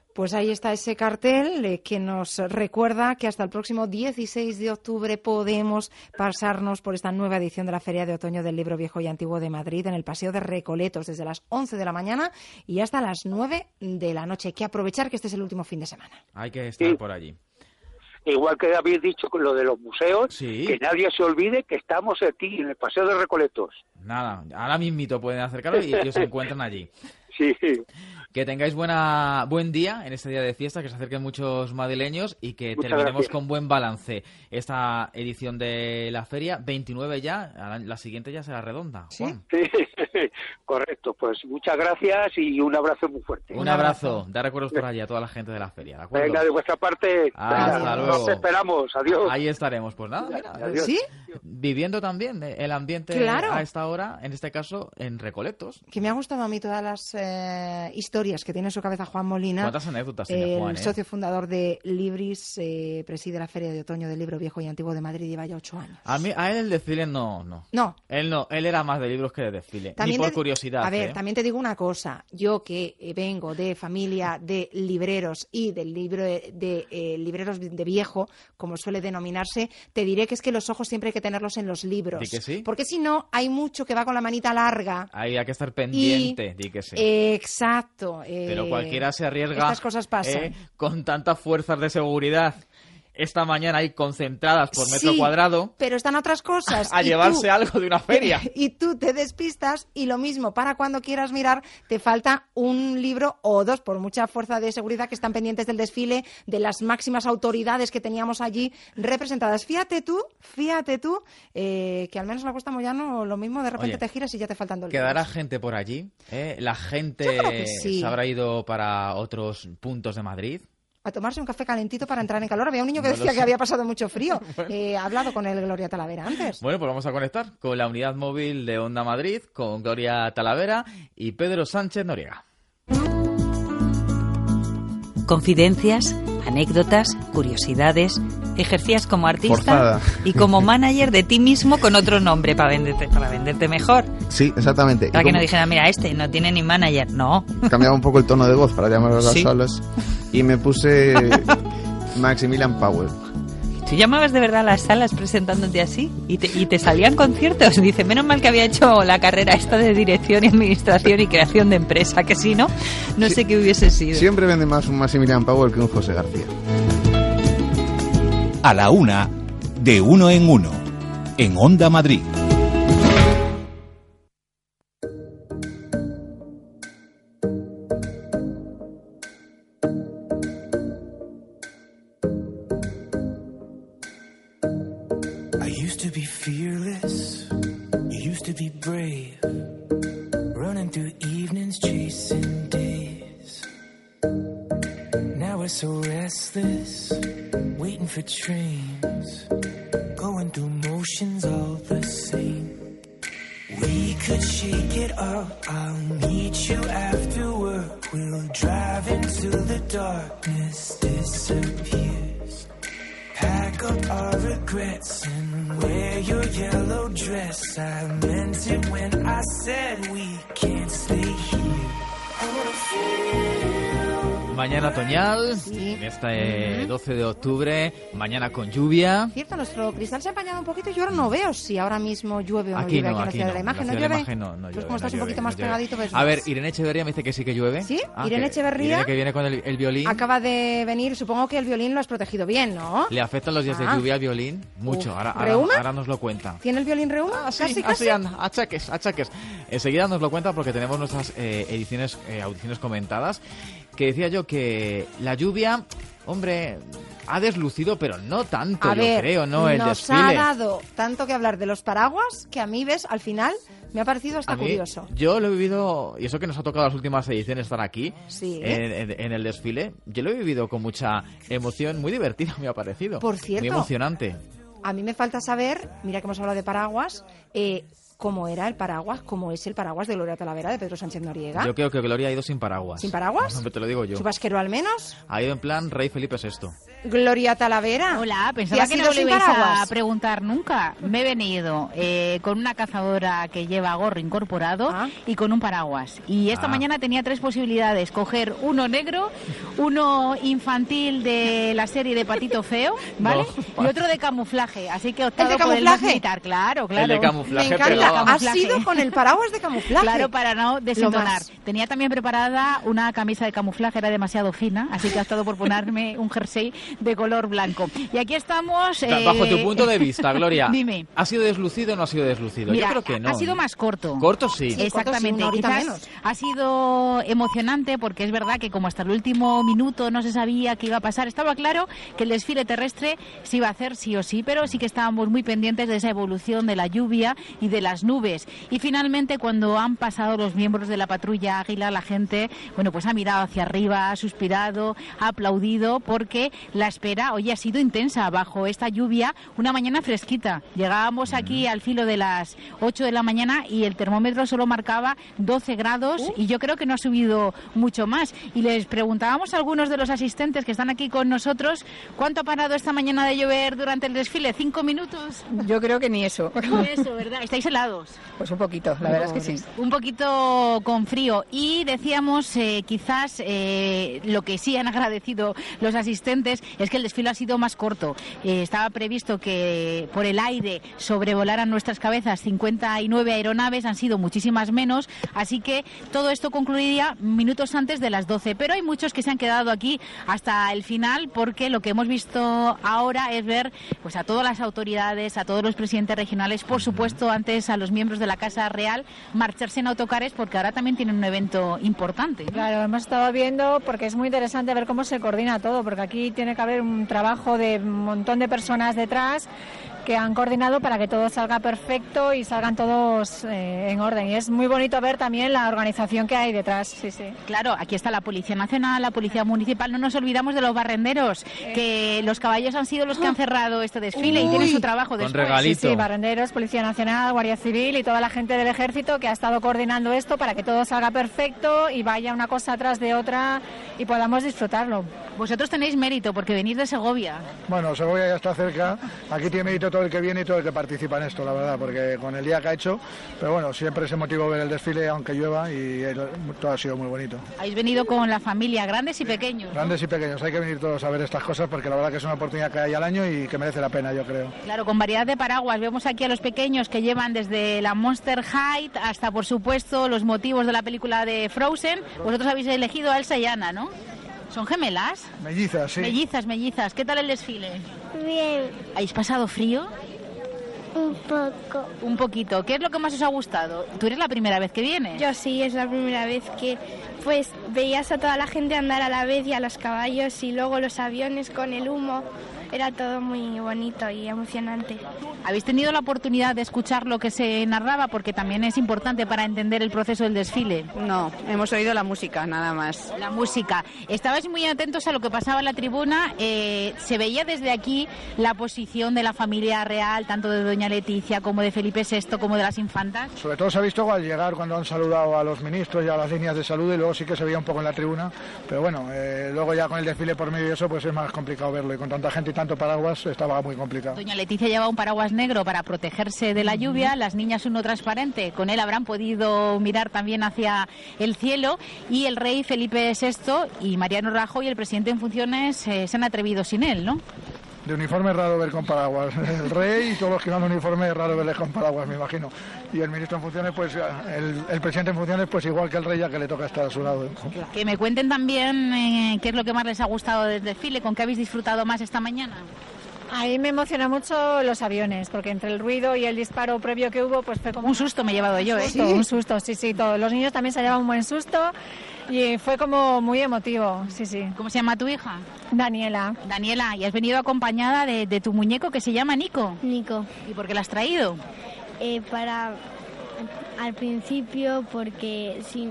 Pues ahí está ese cartel eh, que nos recuerda que hasta el próximo dieciséis de octubre podemos pasarnos por esta nueva edición de la Feria de Otoño del Libro Viejo y Antiguo de Madrid en el Paseo de Recoletos desde las once de la mañana y hasta las nueve de la noche. Hay que aprovechar que este es el último fin de semana. Hay que estar Sí. por allí. Igual que habéis dicho con lo de los museos, Sí. que nadie se olvide que estamos aquí en el Paseo de Recoletos. Nada, ahora mismito pueden acercaros y, y os encuentran allí. Sí. Que tengáis buena buen día en este día de fiesta, que se acerquen muchos madrileños y que Muchas terminemos gracias. con buen balance esta edición de la feria. veintinueve ya, la, la siguiente ya será redonda. Juan. Sí, correcto. Pues muchas gracias y un abrazo muy fuerte. Un abrazo, da recuerdos por allí a toda la gente de la feria, ¿de acuerdo? Venga, de vuestra parte, Hasta venga, luego. nos esperamos. Adiós. Ahí estaremos. Pues nada, mira, Adiós. ¿Sí? viviendo también el ambiente Claro. a esta hora, en este caso en Recoletos. Que me ha gustado a mí todas las eh, historias que tiene en su cabeza Juan Molina. ¿Cuántas anécdotas tiene El Juan, eh? socio fundador de Libris, eh, preside la Feria de Otoño del Libro Viejo y Antiguo de Madrid, lleva ya ocho años. A mí, a él el desfile no, no. No. Él no, él era más de libros que de desfile. También Ni por te- curiosidad. A ver, ¿eh? también te digo una cosa. Yo que eh, vengo de familia de libreros y del libro de, de, eh, libreros de viejo, como suele denominarse, te diré que es que los ojos siempre hay que tenerlos en los libros. Di que sí. Porque si no, hay mucho que va con la manita larga. Ahí hay que estar pendiente, di que sí. Exacto. eh, Pero cualquiera se arriesga Estas cosas pasan. eh, con tantas fuerzas de seguridad esta mañana ahí concentradas por metro Sí, cuadrado pero están otras cosas. a y llevarse tú- algo de una feria. Y tú te despistas y lo mismo, para cuando quieras mirar, te falta un libro o dos, por mucha fuerza de seguridad que están pendientes del desfile, de las máximas autoridades que teníamos allí representadas. Fíjate tú, fíjate tú, eh, que al menos en la Costa Moyano lo mismo, de repente Oye, te giras y ya te faltan dos ¿Quedará libros. gente por allí? ¿eh? ¿La gente Yo creo que sí. se habrá ido para otros puntos de Madrid? A tomarse un café calentito para entrar en calor. Había un niño que No lo decía sé. que había pasado mucho frío. Bueno. Eh, ha hablado con el Gloria Talavera antes. Bueno, pues vamos a conectar con la unidad móvil de Onda Madrid, con Gloria Talavera y Pedro Sánchez Noriega. Confidencias, anécdotas, curiosidades. Ejercías como artista Forzada. y como manager de ti mismo con otro nombre para venderte, para venderte mejor. Sí, exactamente. Para Y que no como- dijeran, mira, este no tiene ni manager. No. Cambiaba un poco el tono de voz para llamar a las Sí. salas y me puse Maximilian Powell. ¿Tú llamabas de verdad a las salas presentándote así? ¿Y te, y te salían conciertos? Dice, menos mal que había hecho la carrera esta de dirección y administración y creación de empresa, que si no, no sé qué hubiese sido. Siempre vende más un Maximilian Powell que un José García. A la una, de uno en uno, en Onda Madrid. I used to be fearless, you used to be brave, running through evenings, chasing days. Now we're so restless, waiting for trains, going through motions all the same. We could shake it up, I'll meet you after work, we'll drive into the darkness, disappears. Pack up our regrets and wear your yellow dress. I meant it when I said we can't stay here. I wanna feel. Mañana otoñal, Sí. en este doce de octubre, mañana con lluvia. Cierto, nuestro cristal se ha empañado un poquito y yo ahora no veo si ahora mismo llueve o no Aquí llueve no, aquí en la aquí ciudad no. de la imagen. En ¿No la ciudad de llueve? la imagen no, no Pues llueve, como estás no un llueve, poquito no más llueve. pegadito, ves A más. ver, Irene Echeverría me dice que sí que llueve. ¿Sí? Ah, Irene que- Echeverría Irene que viene con el, el violín. acaba de venir, supongo que el violín lo has protegido bien, ¿no? ¿Le afectan los días Ah. de lluvia al violín? Mucho, Uf. ahora, ahora, ¿Reuma? ahora nos lo cuenta. ¿Tiene el violín reuma? Ah, sí, casi, así casi. anda, achaques, achaques. Enseguida nos lo cuenta porque tenemos nuestras eh, ediciones, eh, audiciones comentadas, que decía yo que la lluvia, hombre, ha deslucido, pero no tanto, A yo ver, creo, ¿no? El nos desfile. ha dado tanto que hablar de los paraguas que a mí, ves, al final me ha parecido hasta A mí, curioso. Yo lo he vivido, y eso que nos ha tocado las últimas ediciones estar aquí, Sí. en, en- en el desfile, yo lo he vivido con mucha emoción, muy divertido me ha parecido. Por cierto. Muy emocionante. A mí me falta saber, mira que hemos hablado de paraguas, eh, cómo era el paraguas, cómo es el paraguas de Gloria Talavera, de Pedro Sánchez Noriega. Yo creo que Gloria ha ido sin paraguas. ¿Sin paraguas? No, te lo digo yo. ¿Chubasquero al menos? Ha ido en plan Rey Felipe sexto. Gloria Talavera. Hola, pensaba que no le ibais a preguntar nunca. Me he venido eh, con una cazadora que lleva gorro incorporado ¿Ah? y con un paraguas. Y esta ah. mañana tenía tres posibilidades. Coger uno negro, uno infantil de la serie de Patito Feo, ¿vale? No, y otro de camuflaje. Así que he optado ¿El de por camuflaje? el militar, claro, claro. El de camuflaje. Me encanta. Has sido con el paraguas de camuflaje. Claro, para no desentonar. Tenía también preparada una camisa de camuflaje, era demasiado fina, así que he optado por ponerme un jersey de color blanco. Y aquí estamos... Eh... Bajo tu punto de vista, Gloria, dime. ¿ha sido deslucido o no ha sido deslucido? Mira, yo creo que no. Ha sido más corto. Corto sí. sí Exactamente. Corto, sí, Quizás menos. Ha sido emocionante porque es verdad que como hasta el último minuto no se sabía qué iba a pasar, estaba claro que el desfile terrestre se iba a hacer sí o sí, pero sí que estábamos muy pendientes de esa evolución de la lluvia y de las nubes. Y finalmente, cuando han pasado los miembros de la patrulla Águila, la gente, bueno, pues ha mirado hacia arriba, ha suspirado, ha aplaudido, porque la espera hoy ha sido intensa bajo esta lluvia, una mañana fresquita. Llegábamos aquí al filo de las ocho de la mañana y el termómetro solo marcaba doce grados uh. y yo creo que no ha subido mucho más. Y les preguntábamos a algunos de los asistentes que están aquí con nosotros, ¿cuánto ha parado esta mañana de llover durante el desfile? ¿Cinco minutos? Yo creo que ni eso. Ni eso, ¿verdad? ¿Estáis helados? Pues un poquito, la verdad es que sí. Un poquito con frío. Y decíamos, eh, quizás eh, lo que sí han agradecido los asistentes es que el desfile ha sido más corto. Eh, estaba previsto que por el aire sobrevolaran nuestras cabezas cincuenta y nueve aeronaves, han sido muchísimas menos, así que todo esto concluiría minutos antes de las doce. Pero hay muchos que se han quedado aquí hasta el final, porque lo que hemos visto ahora es ver pues a todas las autoridades, a todos los presidentes regionales, por supuesto antes a los miembros de la Casa Real, marcharse en autocares, porque ahora también tienen un evento importante. Claro, hemos estado viendo, porque es muy interesante ver cómo se coordina todo, porque aquí tiene que haber un trabajo de un montón de personas detrás que han coordinado para que todo salga perfecto y salgan todos eh, en orden. Y es muy bonito ver también la organización que hay detrás. Sí, sí. Claro, aquí está la Policía Nacional, la Policía Municipal. No nos olvidamos de los barrenderos, eh. que los caballos han sido los que han cerrado este desfile. Uy, y tienen su trabajo con después. Regalito. Sí, sí, barrenderos, Policía Nacional, Guardia Civil y toda la gente del Ejército que ha estado coordinando esto para que todo salga perfecto y vaya una cosa atrás de otra y podamos disfrutarlo. Vosotros tenéis mérito porque venís de Segovia. Bueno, Segovia ya está cerca. Aquí tiene mérito todo el que viene y todo el que participa en esto, la verdad, porque con el día que ha hecho, pero bueno, siempre es emotivo ver el desfile aunque llueva y todo ha sido muy bonito. Habéis venido con la familia, grandes y pequeños. Grandes y pequeños, hay que venir todos a ver estas cosas porque la verdad que es una oportunidad que hay al año y que merece la pena, yo creo. Claro, con variedad de paraguas. Vemos aquí a los pequeños que llevan desde la Monster High hasta, por supuesto, los motivos de la película de Frozen. Vosotros habéis elegido a Elsa y Anna, ¿no? ¿Son gemelas? Mellizas, sí. Mellizas, mellizas. ¿Qué tal el desfile? Bien. ¿Habéis pasado frío? Un poco. Un poquito. ¿Qué es lo que más os ha gustado? ¿Tú eres la primera vez que vienes? Yo sí, es la primera vez que pues veías a toda la gente andar a la vez y a los caballos y luego los aviones con el humo. Era todo muy bonito y emocionante. ¿Habéis tenido la oportunidad de escuchar lo que se narraba? Porque también es importante para entender el proceso del desfile. No, hemos oído la música, nada más. La música. Estabais muy atentos a lo que pasaba en la tribuna. Eh, se veía desde aquí la posición de la familia real, tanto de doña Leticia como de Felipe sexto, como de las infantas. Sobre todo se ha visto al llegar cuando han saludado a los ministros y a las líneas de salud, y luego sí que se veía un poco en la tribuna. Pero bueno, eh, luego ya con el desfile por medio de eso, pues es más complicado verlo. Y con tanta gente y tanto paraguas estaba muy complicado. Doña Leticia lleva un paraguas negro para protegerse de la lluvia, las niñas uno transparente, con él habrán podido mirar también hacia el cielo, y el rey Felipe sexto y Mariano Rajoy, el presidente en funciones, eh, se han atrevido sin él, ¿no? De uniforme es raro ver con paraguas. El rey y todos los que van de uniforme es raro verles con paraguas, me imagino. Y el ministro en funciones, pues el, el presidente en funciones, pues igual que el rey, ya que le toca estar a su lado. Que me cuenten también eh, qué es lo que más les ha gustado del desfile, con qué habéis disfrutado más esta mañana. A mí me emociona mucho los aviones, porque entre el ruido y el disparo previo que hubo, pues fue como... Un susto me he llevado yo, ¿eh? ¿Sí? Un susto, sí, sí, todos. Los niños también se llevaban un buen susto y fue como muy emotivo, sí, sí. ¿Cómo se llama tu hija? Daniela. Daniela, y has venido acompañada de, de tu muñeco que se llama Nico. Nico. ¿Y por qué la has traído? Eh, para... Al principio, porque si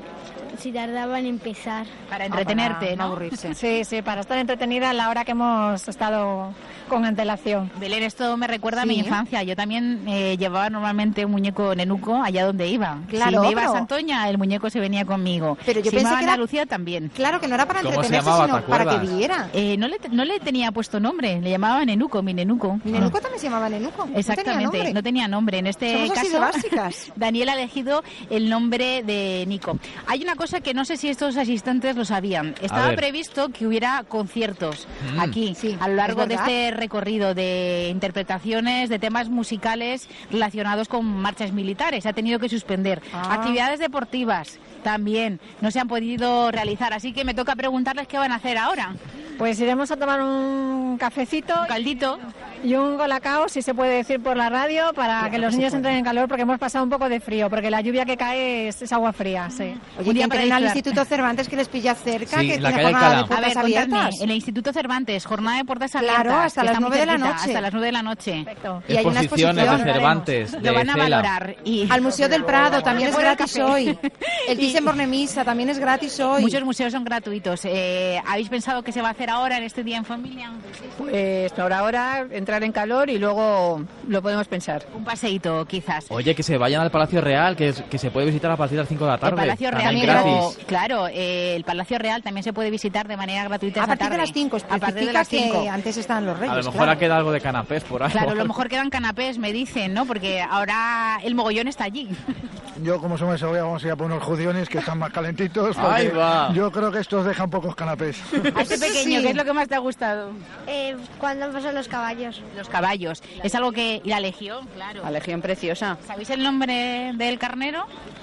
si tardaba en empezar. Para entretenerte, para ¿no? aburrirse. Sí, sí, para estar entretenida a la hora que hemos estado con antelación. Belén, esto me recuerda Sí. a mi infancia. Yo también eh, llevaba normalmente un muñeco nenuco allá donde iba. Claro, si me iba pero- a Santoña, el muñeco se venía conmigo. Pero yo si pensé me iba que a era- Andalucía también. Claro, que no era para ¿Cómo se entretenerse, llamaba, sino te para que acuerdas? viera. Eh, no, le, no le tenía puesto nombre, le llamaba Nenuco, mi Nenuco. Mi Nenuco también se llamaba Nenuco. no tenía Exactamente, nombre. no tenía nombre. En este Somos así caso, de básicas. Daniel ha elegido el nombre de Nico. Hay una cosa que no sé si estos asistentes lo sabían. Estaba ver. previsto que hubiera conciertos Mm. aquí, Sí, a lo largo es de verdad. este recorrido de interpretaciones de temas musicales relacionados con marchas militares. Se ha tenido que suspender. Ah. Actividades deportivas también no se han podido realizar. Así que me toca preguntarles qué van a hacer ahora. Pues iremos a tomar un cafecito Un caldito. y un golacao, si se puede decir por la radio, para que los niños entren en calor, porque hemos pasado un poco de frío, porque la lluvia que cae es, es agua fría, sí. Oye, Un que día para entren al disfrutar. Instituto Cervantes, que les pilla cerca, Sí, que en la tiene calle jornada de Alcalá. A puertas ver, contadme, abiertas. en el Instituto Cervantes, jornada de puertas Claro, abiertas. hasta que las está muy nueve de la cerquita, noche. Hasta las nueve de la noche. Perfecto. Y hay una Exposiciones exposición. de Cervantes, Lo de van a Cela. valorar. Y Al Museo del Prado también es Después del gratis café. hoy. El Thyssen-Bornemisza también es gratis hoy. muchos museos son gratuitos. Eh, ¿Habéis pensado qué se va a hacer ahora en este día en familia? Pues por ahora entrar en calor y luego lo podemos pensar. Un paseíto, quizás. Oye, que se vayan al Palacio Real, que, es- que se puede visitar a partir de las cinco de la tarde. El Palacio Real, También pero- gratis. claro, eh, el Palacio Real también se puede visitar de manera gratuita A esta partir de tarde. las cinco, A partir de especifica las cinco. que antes estaban los reyes. A lo mejor claro. ha quedado algo de canapés por ahí. Claro, a lo mejor quedan canapés, me dicen, ¿no? Porque ahora el mogollón está allí. Yo, como somos de Segovia, vamos a ir a por unos judiones que están más calentitos. porque Ahí va. Yo creo que estos dejan pocos canapés. A este pequeño, Sí. ¿qué es lo que más te ha gustado? Eh, cuando han pasado los caballos. Los caballos. Es algo que... Y la legión, claro. La legión preciosa. ¿Sabéis el nombre del carnero?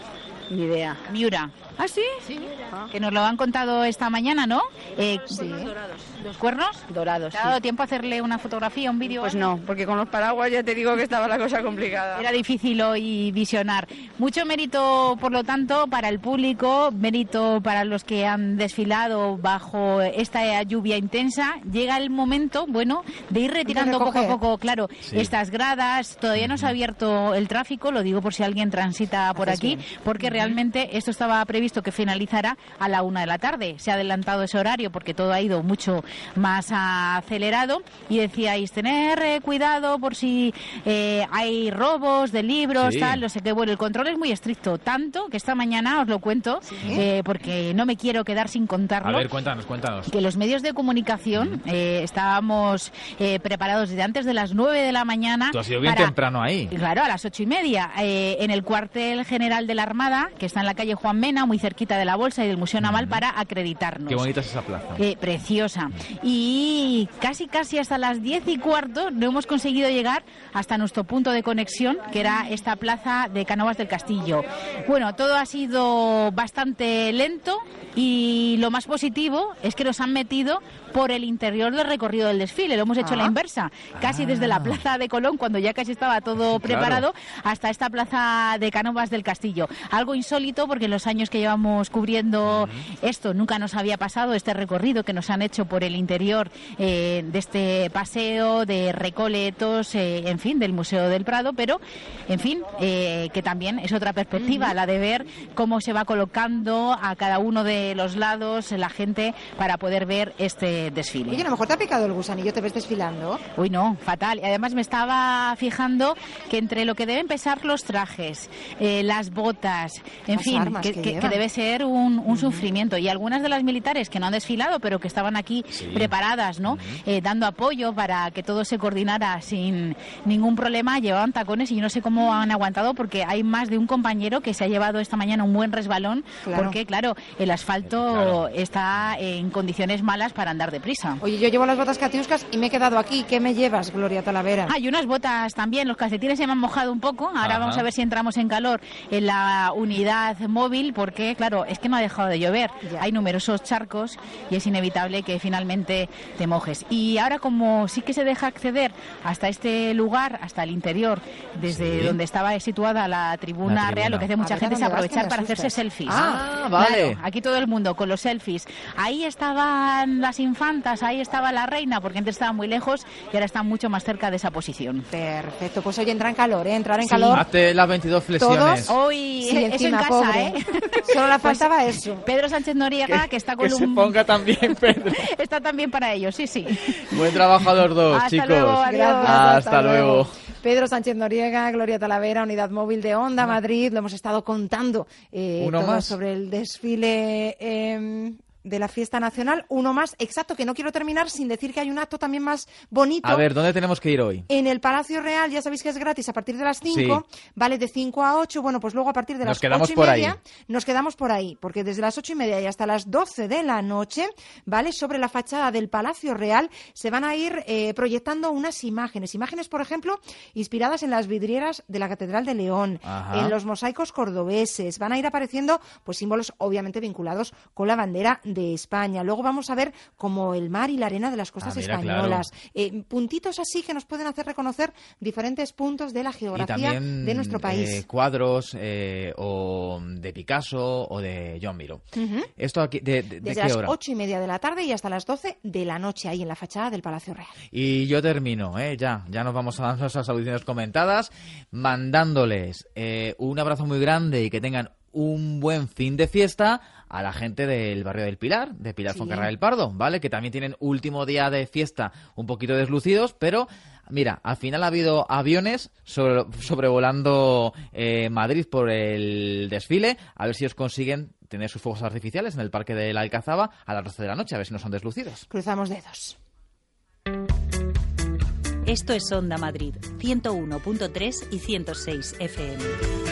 Ni idea. Miura. ¿Ah, sí? Sí. Que nos lo han contado esta mañana, ¿no? Eh, Sí. ¿Los cuernos? Dorados, ¿Te ha sí. dado tiempo a hacerle una fotografía, un vídeo? Pues no, porque con los paraguas ya te digo que estaba la cosa complicada. Era difícil hoy visionar. Mucho mérito, por lo tanto, para el público, mérito para los que han desfilado bajo esta lluvia intensa. Llega el momento, bueno, de ir retirando poco a recoger. poco, claro, Sí. estas gradas. Todavía no se ha abierto el tráfico, lo digo por si alguien transita por Haces aquí, bien. porque realmente esto estaba previsto que finalizara a la una de la tarde. Se ha adelantado ese horario porque todo ha ido mucho más acelerado y decíais tener eh, cuidado por si eh, hay robos de libros, Sí. tal, no sé qué. Bueno, el control es muy estricto, tanto que esta mañana os lo cuento, eh, porque no me quiero quedar sin A contarlo. ver, cuéntanos, cuéntanos. Que los medios de comunicación eh, estábamos eh, preparados desde antes de las nueve de la mañana. Tú has ido bien para- temprano ahí. Claro, a las ocho y media, eh, en el cuartel general de la Armada, que está en la calle Juan Mena, muy cerquita de la Bolsa y del Museo Naval, para acreditarnos. Qué bonita es esa plaza. Eh, preciosa. Y casi, casi hasta las diez y cuarto no hemos conseguido llegar hasta nuestro punto de conexión, que era esta plaza de Cánovas del Castillo. Bueno, todo ha sido bastante lento y lo más positivo es que nos han metido por el interior del recorrido del desfile. Lo hemos hecho a la Ah. inversa, casi desde la plaza de Colón, cuando ya casi estaba todo Claro. preparado, hasta esta plaza de Cánovas del Castillo. Algo insólito porque en los años que llevamos cubriendo esto nunca nos había pasado, este recorrido que nos han hecho por el interior eh, de este paseo, de Recoletos, eh, en fin, del Museo del Prado, pero, en fin, eh, que también es otra perspectiva, la de ver cómo se va colocando a cada uno de los lados la gente para poder ver este desfile. Oye, a lo mejor te ha picado el gusanillo, te ves desfilando. Uy, no, fatal. Y además me estaba fijando que entre lo que deben pesar los trajes, eh, las botas, en Las fin, armas que, que que- llevan. que debe ser un, un sufrimiento. Y algunas de las militares que no han desfilado, pero que estaban aquí Sí. preparadas, ¿no? Eh, dando apoyo para que todo se coordinara sin ningún problema, llevaban tacones y yo no sé cómo han aguantado porque hay más de un compañero que se ha llevado esta mañana un buen resbalón Claro. porque, claro, el asfalto Claro. está en condiciones malas para andar deprisa. Oye, yo llevo las botas catiuscas y me he quedado aquí. ¿Qué me llevas, Gloria Talavera? Hay unas botas también, los calcetines se me han mojado un poco. Ahora Ajá. vamos a ver si entramos en calor en la unidad móvil, porque, claro, es que no ha dejado de llover. Ya. Hay numerosos charcos y es inevitable que finalmente te mojes. Y ahora, como sí que se deja acceder hasta este lugar, hasta el interior, desde Sí. donde estaba situada la tribuna, La tribuna. real, lo que hace A mucha ver, gente es ¿a dónde vas, que aprovechar me para hacerse asustas? selfies. Ah, vale. Claro, aquí todo el mundo con los selfies. Ahí estaban las infantas, ahí estaba la reina, porque antes estaba muy lejos y ahora están mucho más cerca de esa posición. Perfecto, pues hoy entra en calor, ¿eh? Entrar en Sí. calor. Hazte las veintidós flexiones. Todos. Hoy, Sí, eso en encima, casa, pobre. ¿eh? Solo le faltaba pues, eso. Pedro Sánchez Noriega, que, que está con que un... se ponga también, Pedro. Está también para ellos, sí, sí. Buen trabajo a los dos, hasta chicos. Luego, adiós. Hasta, hasta luego. luego. Pedro Sánchez Noriega, Gloria Talavera, Unidad Móvil de Onda Madrid. Lo hemos estado contando eh, ¿Uno todo más? sobre el desfile eh, de la fiesta nacional. Uno más, exacto, que no quiero terminar sin decir que hay un acto también más bonito. A ver, ¿dónde tenemos que ir hoy? En el Palacio Real, ya sabéis que es gratis a partir de las cinco, sí. Vale de cinco a ocho, bueno, pues luego a partir de nos las ocho y por media, ahí. nos quedamos por ahí, porque desde las ocho y media y hasta las doce de la noche, ¿vale? Sobre la fachada del Palacio Real se van a ir eh, proyectando unas imágenes, imágenes, por ejemplo, inspiradas en las vidrieras de la Catedral de León, Ajá. en los mosaicos cordobeses, van a ir apareciendo, pues símbolos obviamente vinculados con la bandera de España. Luego Luego vamos a ver como el mar y la arena de las costas ah, mira, españolas. Claro. Eh, puntitos así que nos pueden hacer reconocer diferentes puntos de la geografía y también, de nuestro país. Eh, cuadros eh, o de Picasso o de John Miro. Uh-huh. ¿Esto aquí, de, de, Desde de qué las hora? ocho y media de la tarde y hasta las doce de la noche, ahí en la fachada del Palacio Real. Y yo termino, ¿eh? ya, ya nos vamos a nuestras audiciones comentadas, mandándoles eh, un abrazo muy grande y que tengan un buen fin de fiesta a la gente del barrio del Pilar, de Pilar sí. Foncarral del Pardo, ¿vale? Que también tienen último día de fiesta un poquito deslucidos, pero mira, al final ha habido aviones sobre, sobrevolando eh, Madrid por el desfile, a ver si os consiguen tener sus fuegos artificiales en el Parque de la Alcazaba a las doce de la noche, a ver si no son deslucidos. Cruzamos dedos. Esto es Onda Madrid, ciento uno punto tres y ciento seis F M.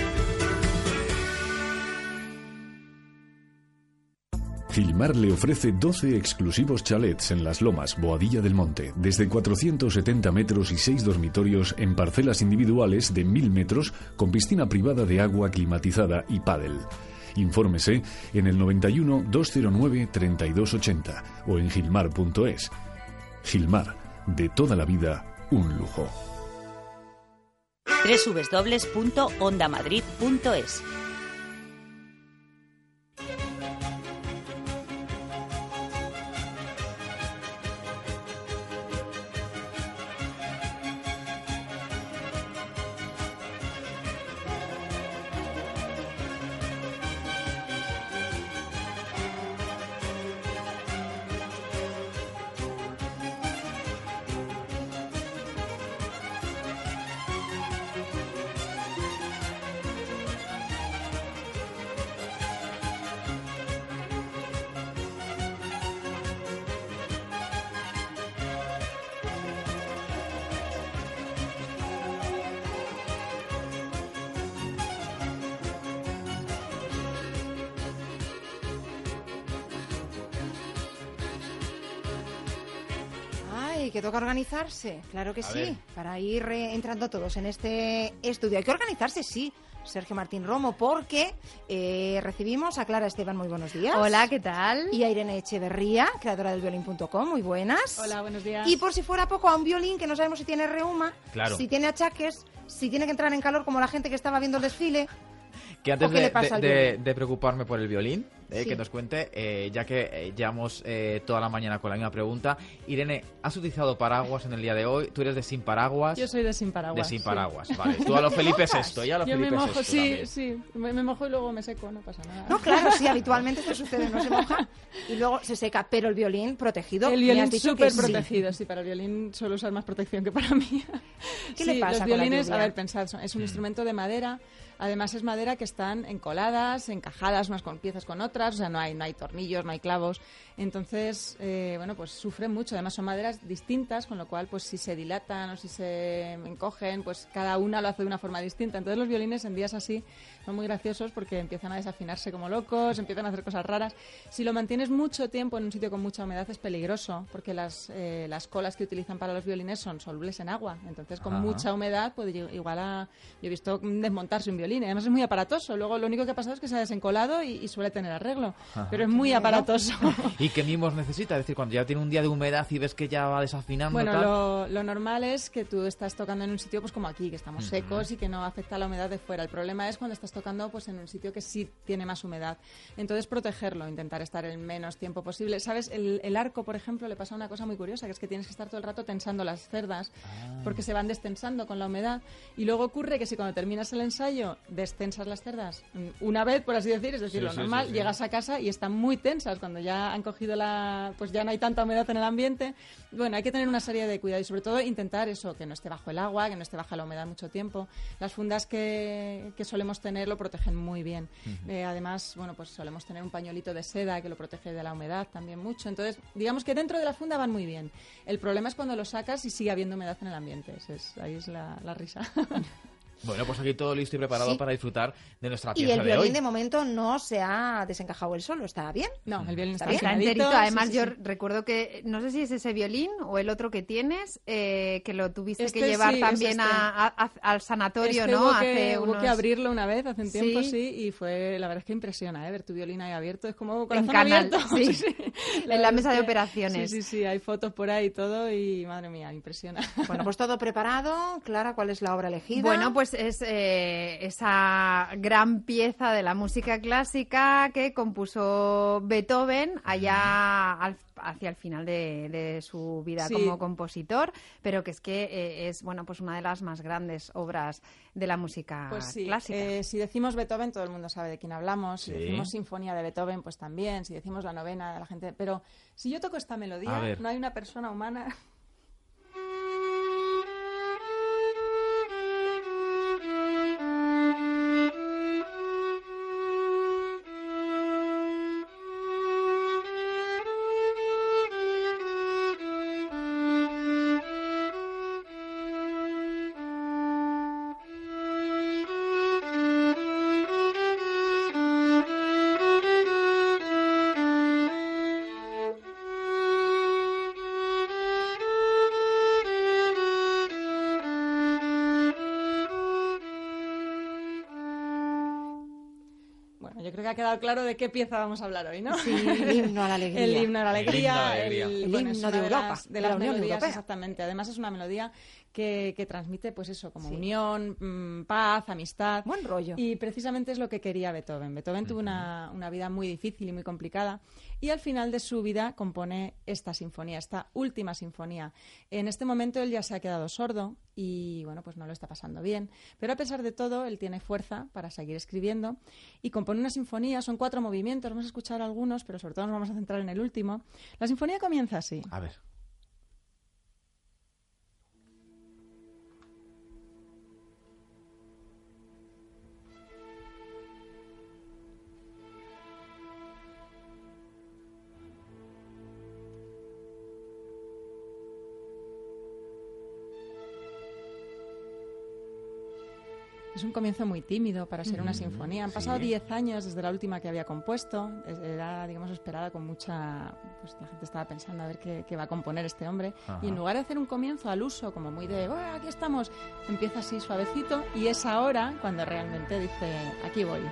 Gilmar le ofrece doce exclusivos chalets en Las Lomas, Boadilla del Monte, desde cuatrocientos setenta metros y seis dormitorios en parcelas individuales de mil metros con piscina privada de agua climatizada y pádel. Infórmese en el noventa y uno, doscientos nueve, treinta y dos ochenta o en gilmar punto es. Gilmar, de toda la vida, un lujo. doble u doble u doble u punto onda madrid punto es. Que toca organizarse, claro que a sí, ver. para ir eh, entrando todos en este estudio. Hay que organizarse, sí, Sergio Martín Romo, porque eh, recibimos a Clara Esteban, muy buenos días. Hola, ¿qué tal? Y a Irene Echeverría, creadora del violín punto com, muy buenas. Hola, buenos días. Y por si fuera poco, a un violín que no sabemos si tiene reuma, claro. si tiene achaques, si tiene que entrar en calor como la gente que estaba viendo el desfile. Que antes ¿O qué de, le pasa de, al de, violín? de preocuparme por el violín, eh, Sí. que nos cuente, eh, ya que eh, llevamos eh, toda la mañana con la misma pregunta. Irene, ¿has utilizado paraguas en el día de hoy? ¿Tú eres de sin paraguas? Yo soy de sin paraguas. De sin sí. paraguas, vale. Tú a lo Felipe es esto, ya a lo Yo Felipe me es mojo, esto sí, también. sí. Me, me mojo y luego me seco, no pasa nada. No, claro, sí, habitualmente esto sucede, no se moja y luego se seca, pero el violín protegido. El me violín has dicho súper que sí. protegido, sí, para el violín suelo usar más protección que para mí. ¿Qué Sí, le pasa los con la violines, lluvia? a ver, pensad, son- es un instrumento de madera. Además es madera que están encoladas, encajadas unas con piezas con otras, o sea, no hay, no hay tornillos, no hay clavos. Entonces, eh, bueno, pues sufren mucho. Además son maderas distintas, con lo cual, pues si se dilatan o si se encogen, pues cada una lo hace de una forma distinta. Entonces los violines en días así son muy graciosos porque empiezan a desafinarse como locos, empiezan a hacer cosas raras. Si lo mantienes mucho tiempo en un sitio con mucha humedad es peligroso, porque las, eh, las colas que utilizan para los violines son solubles en agua. Entonces con Ajá. mucha humedad, pues igual a, yo he visto desmontarse un violín. Y además es muy aparatoso. Luego lo único que ha pasado es que se ha desencolado y, y suele tener arreglo. Ajá. Pero es muy aparatoso. ¿Y qué mimos necesita? Es decir, cuando ya tiene un día de humedad y ves que ya va desafinando Bueno, tal... lo, lo normal es que tú estás tocando en un sitio pues como aquí, que estamos Ujú. secos y que no afecta la humedad de fuera. El problema es cuando estás tocando pues en un sitio que sí tiene más humedad. Entonces protegerlo, intentar estar el menos tiempo posible. ¿Sabes? El, el arco, por ejemplo, le pasa una cosa muy curiosa, que es que tienes que estar todo el rato tensando las cerdas porque se van destensando con la humedad. Y luego ocurre que si cuando terminas el ensayo hecho destensas las cerdas una vez, por así decir, es decir, Sí, lo sí, normal, sí, sí. llegas a casa y están muy tensas cuando ya han cogido la... pues ya no hay tanta humedad en el ambiente. Bueno, hay que tener una serie de cuidados y sobre todo intentar eso, que no esté bajo el agua, que no esté baja la humedad mucho tiempo. Las fundas que, que solemos tener lo protegen muy bien. Ujú. Eh, además, bueno, pues solemos tener un pañuelito de seda que lo protege de la humedad también mucho. Entonces, digamos que dentro de la funda van muy bien. El problema es cuando lo sacas y sigue habiendo humedad en el ambiente. Ese es, ahí es la, la risa. Bueno, pues aquí todo listo y preparado Sí. para disfrutar de nuestra Y pieza el de violín hoy. de momento no se ha desencajado él solo, ¿está bien? No, el violín está, está bien. Está afinadito, enterito. Además, sí, sí, yo sí. recuerdo que, no sé si es ese violín o el otro que tienes, eh, que lo tuviste Este que llevar sí, también es este. a- a- al sanatorio, Este ¿no? hubo que, Hace hubo unos... que abrirlo una vez, hace un tiempo, Sí. sí, y fue, la verdad es que impresiona, ¿eh? Ver tu violín ahí abierto, es como En corazón canal, abierto. sí. La En la verdad mesa es de que- operaciones. Sí, sí, sí, hay fotos por ahí y todo, y madre mía, impresiona. Bueno, pues todo preparado. Clara, ¿cuál es la obra elegida? Bueno, pues es eh, esa gran pieza de la música clásica que compuso Beethoven allá al- hacia el final de, de su vida Sí. como compositor, pero que es que eh, es bueno pues una de las más grandes obras de la música Pues sí, clásica. eh, si decimos Beethoven, todo el mundo sabe de quién hablamos. Si Sí. decimos Sinfonía de Beethoven, pues también. Si decimos la novena de la gente... Pero si yo toco esta A melodía, ver. no hay una persona humana... Bueno, yo creo que ha quedado claro de qué pieza vamos a hablar hoy, ¿no? Sí, el himno a la alegría. El himno a la El alegría. himno a la alegría. El bueno, es himno una de Europa, las- de de las la Unión melodías, Europea. exactamente. Además es una melodía que, que transmite, pues eso, como unión, mm, paz, amistad. Buen rollo. Y precisamente es lo que quería Beethoven. Beethoven tuvo una, una vida muy difícil y muy complicada y al final de su vida compone esta sinfonía, esta última sinfonía. En este momento él ya se ha quedado sordo y, bueno, pues no lo está pasando bien. Pero a pesar de todo, él tiene fuerza para seguir escribiendo y compone una sinfonía. Son cuatro movimientos, vamos a escuchar algunos, pero sobre todo nos vamos a centrar en el último. La sinfonía comienza así. A ver. Es un comienzo muy tímido para ser una Mm, sinfonía. Han pasado sí. diez años desde la última que había compuesto. Es- Era, digamos, esperada con mucha... Pues la gente estaba pensando a ver qué, qué va a componer este hombre. Ajá. Y en lugar de hacer un comienzo al uso, como muy de, "Oh, aquí estamos", empieza así suavecito y es ahora cuando realmente dice, aquí voy.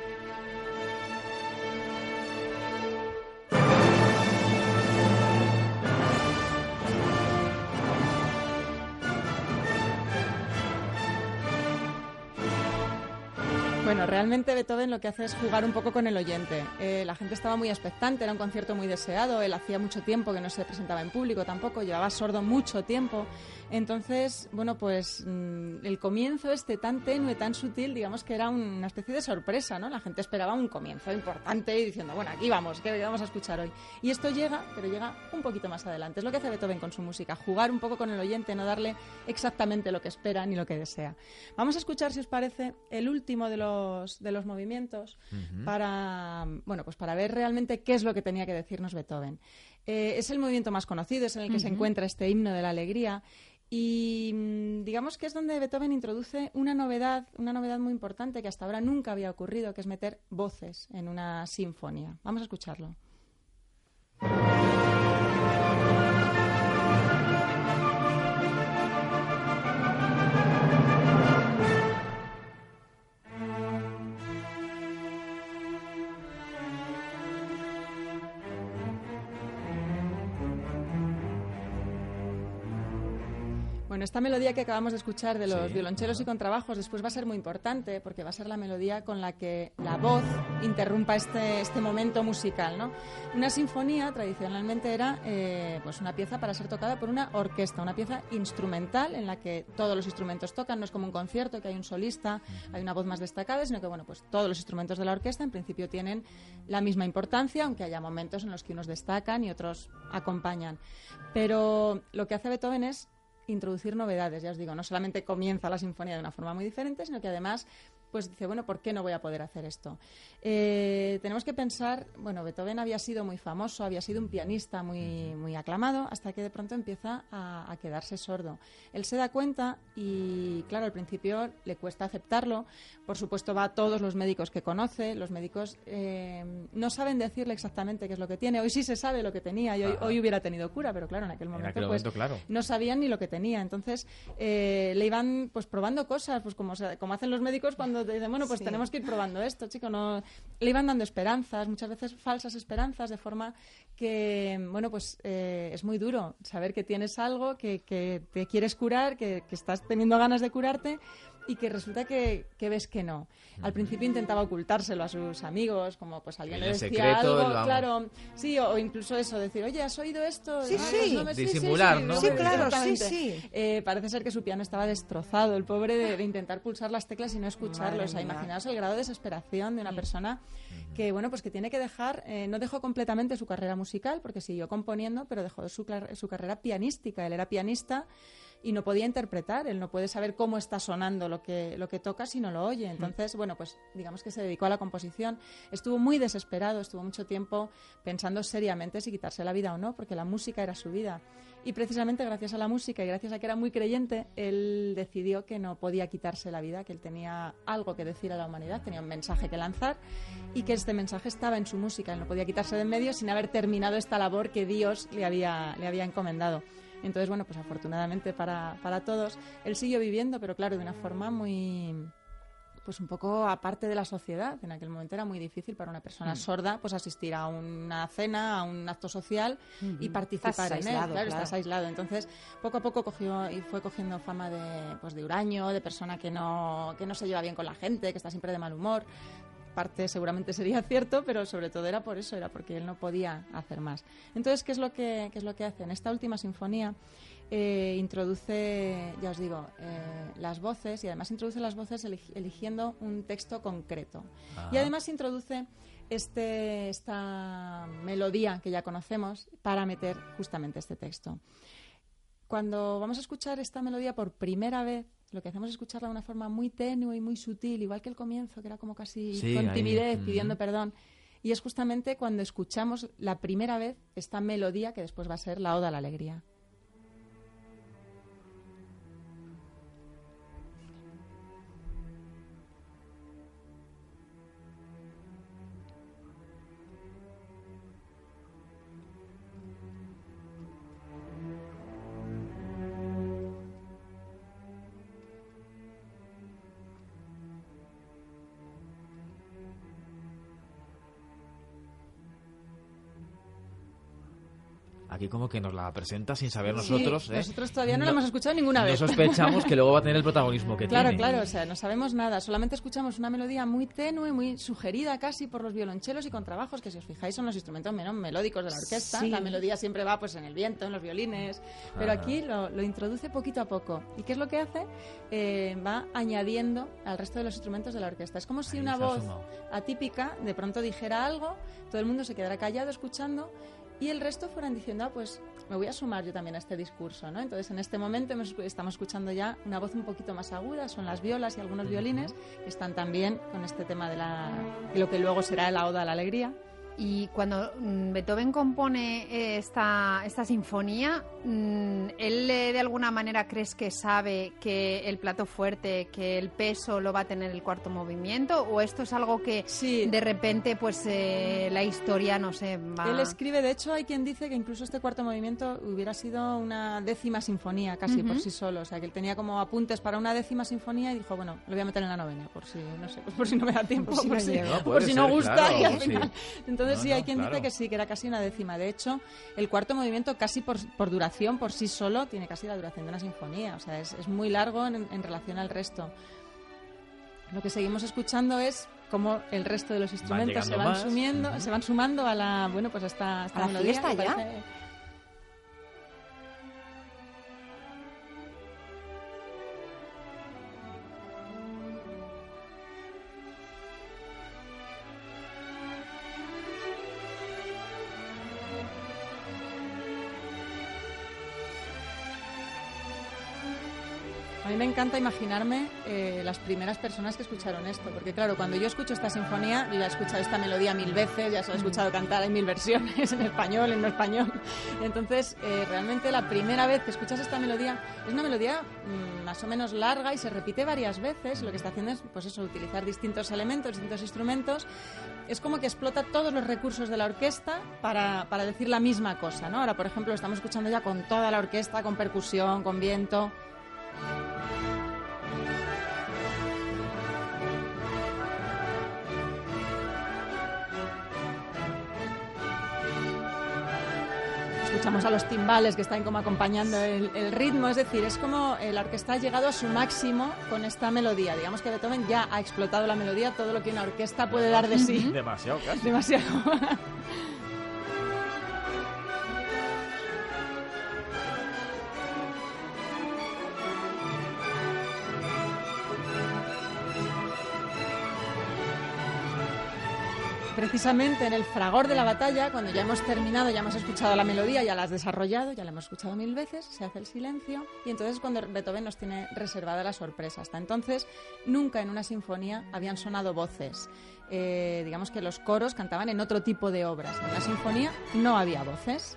Bueno, realmente Beethoven lo que hace es jugar un poco con el oyente. Eh, la gente estaba muy expectante, era un concierto muy deseado, él hacía mucho tiempo que no se presentaba en público tampoco, llevaba sordo mucho tiempo. Entonces, bueno, pues mm, el comienzo este tan tenue, tan sutil, digamos que era una especie de sorpresa, ¿no? La gente esperaba un comienzo importante y diciendo, bueno, aquí vamos, ¿qué vamos a escuchar hoy? Y esto llega, pero llega un poquito más adelante. Es lo que hace Beethoven con su música, jugar un poco con el oyente, no darle exactamente lo que espera ni lo que desea. Vamos a escuchar, si os parece, el último de los de los movimientos Ujú. para, bueno, pues para ver realmente qué es lo que tenía que decirnos Beethoven. Eh, es el movimiento más conocido, es en el que se Ujú. encuentra este himno de la alegría y mm, digamos que es donde Beethoven introduce una novedad, una novedad muy importante que hasta ahora nunca había ocurrido, que es meter voces en una sinfonía. Vamos a escucharlo. Bueno, esta melodía que acabamos de escuchar de los Sí, violonchelos ajá. y contrabajos después va a ser muy importante porque va a ser la melodía con la que la voz interrumpa este, este momento musical, ¿no? Una sinfonía tradicionalmente era eh, pues una pieza para ser tocada por una orquesta, una pieza instrumental en la que todos los instrumentos tocan, no es como un concierto que hay un solista, hay una voz más destacada, sino que bueno, pues todos los instrumentos de la orquesta en principio tienen la misma importancia, aunque haya momentos en los que unos destacan y otros acompañan. Pero lo que hace Beethoven es introducir novedades, ya os digo, no solamente comienza la sinfonía de una forma muy diferente, sino que además pues dice, bueno, ¿por qué no voy a poder hacer esto? Eh, tenemos que pensar, bueno, Beethoven había sido muy famoso, había sido un pianista muy, muy aclamado, hasta que de pronto empieza a, a quedarse sordo. Él se da cuenta y, claro, al principio le cuesta aceptarlo. Por supuesto, va a todos los médicos que conoce. Los médicos eh, no saben decirle exactamente qué es lo que tiene. Hoy sí se sabe lo que tenía y hoy, hoy hubiera tenido cura, pero claro, en aquel momento, En aquel pues, momento, claro. no sabían ni lo que tenía. Entonces, eh, le iban pues probando cosas, pues como, se- como hacen los médicos cuando te dicen, bueno, pues Sí. tenemos que ir probando esto, chico. No, le iban dando esperanzas, muchas veces falsas esperanzas, de forma que, bueno, pues eh, es muy duro saber que tienes algo, que, que te quieres curar, que, que estás teniendo ganas de curarte y que resulta que, que ves que no. Al principio intentaba ocultárselo a sus amigos, como pues alguien En le el decía secreto, algo, el vamos. claro, sí, o, o incluso eso, decir, oye, ¿has oído esto? Sí, Ah, sí. pues no me- Disimular, sí, ¿no? Sí, claro, sí, exactamente. sí. Eh, parece ser que su piano estaba destrozado, el pobre, de, de intentar pulsar las teclas y no escucharlo. Madre O sea, mía. imaginaos el grado de desesperación de una persona que, bueno, pues que tiene que dejar, eh, no dejó completamente su carrera musical, porque siguió componiendo, pero dejó su, clar- su carrera pianística. Él era pianista y no podía interpretar, él no puede saber cómo está sonando lo que, lo que toca si no lo oye. Entonces, bueno, pues digamos que se dedicó a la composición. Estuvo muy desesperado, estuvo mucho tiempo pensando seriamente si quitarse la vida o no, porque la música era su vida. Y precisamente gracias a la música y gracias a que era muy creyente, él decidió que no podía quitarse la vida, que él tenía algo que decir a la humanidad, tenía un mensaje que lanzar y que este mensaje estaba en su música. Él no podía quitarse de en medio sin haber terminado esta labor que Dios le había, le había encomendado. Entonces, bueno, pues afortunadamente para, para todos, él siguió viviendo, pero claro, de una forma muy, pues un poco aparte de la sociedad. En aquel momento era muy difícil para una persona Mm. sorda pues asistir a una cena, a un acto social y Ujú. participar Estás en él. aislado, Claro, claro. estás aislado. Entonces, poco a poco cogió y fue cogiendo fama de, pues, de huraño, de persona que no, que no se lleva bien con la gente, que está siempre de mal humor. Parte seguramente sería cierto, pero sobre todo era por eso, era porque él no podía hacer más. Entonces, ¿qué es lo que, qué es lo que hace? En esta última sinfonía eh, introduce, ya os digo, eh, las voces, y además introduce las voceselig- eligiendo un texto concreto. Ajá. Y además introduce este, esta melodía que ya conocemos para meter justamente este texto. Cuando vamos a escuchar esta melodía por primera vez, lo que hacemos es escucharla de una forma muy tenue y muy sutil, igual que el comienzo, que era como casi Sí, con ahí. timidez, Ujú. pidiendo perdón. Y es justamente cuando escuchamos la primera vez esta melodía que después va a ser la Oda a la Alegría. Aquí como que nos la presenta sin saber Sí, nosotros, ¿eh? nosotros todavía no la hemos escuchado ninguna No vez. sospechamos que luego va a tener el protagonismo que Claro, tiene. claro, o sea, no sabemos nada, solamente escuchamos una melodía muy tenue, muy sugerida casi por los violonchelos y contrabajos, que si os fijáis son los instrumentos menos melódicos de la orquesta. Sí. La melodía siempre va pues en el viento, en los violines, pero Ajá. aquí lo, lo introduce poquito a poco. ¿Y qué es lo que hace? Eh, va añadiendo al resto de los instrumentos de la orquesta. Es como si Ahí una se ha voz sumado. atípica de pronto dijera algo, todo el mundo se quedará callado escuchando y el resto fueran diciendo, ah, pues me voy a sumar yo también a este discurso, ¿no? Entonces, en este momento hemos- estamos escuchando ya una voz un poquito más aguda, son las violas y algunos violines que están también con este tema de, la, de lo que luego será la Oda a la Alegría. Y cuando mm, Beethoven compone eh, esta, esta sinfonía, mm, ¿él eh, de alguna manera crees que sabe que el plato fuerte, que el peso lo va a tener el cuarto movimiento? ¿O esto es algo que de repente pues eh, la historia, no sé, va...? Él escribe, de hecho, hay quien dice que incluso este cuarto movimiento hubiera sido una décima sinfonía casi Ujú. por sí solo. O sea, que él tenía como apuntes para una décima sinfonía y dijo, bueno, lo voy a meter en la novena, por si no sé, pues por si no me da tiempo, Por si por, no si, llega. por Puede si no ser, gusta. claro, Y al sí. final. Entonces No, sí, no, hay quien claro. dice que sí, que era casi una décima. De hecho, el cuarto movimiento casi por, por duración duración por sí solo tiene casi la duración de una sinfonía, o sea, es, es muy largo en, en relación al resto. Lo que seguimos escuchando es cómo el resto de los instrumentos se van más. sumiendo, Uh-huh. se van sumando a la, bueno, pues a esta, esta ¿A la melodía. fiesta que ya? parece- A mí me encanta imaginarme eh, las primeras personas que escucharon esto, porque claro, cuando yo escucho esta sinfonía, yo ya he escuchado esta melodía mil veces, ya se la he escuchado cantar en mil versiones, en español, en no español. Entonces, eh, realmente la primera vez que escuchas esta melodía, es una melodía mmm, más o menos larga y se repite varias veces. Lo que está haciendo es, pues eso, utilizar distintos elementos, distintos instrumentos. Es como que explota todos los recursos de la orquesta para, para decir la misma cosa, ¿no? Ahora, por ejemplo, lo estamos escuchando ya con toda la orquesta, con percusión, con viento. Escuchamos a los timbales que están como acompañando el, el ritmo, es decir, es como eh, la orquesta ha llegado a su máximo con esta melodía. Digamos que Beethoven ya ha explotado la melodía, todo lo que una orquesta puede dar de sí. Demasiado casi. Demasiado. Precisamente en el fragor de la batalla, cuando ya hemos terminado, ya hemos escuchado la melodía, ya la has desarrollado, ya la hemos escuchado mil veces, se hace el silencio y entonces es cuando Beethoven nos tiene reservada la sorpresa. Hasta entonces nunca en una sinfonía habían sonado voces. Eh, digamos que los coros cantaban en otro tipo de obras. En la sinfonía no había voces.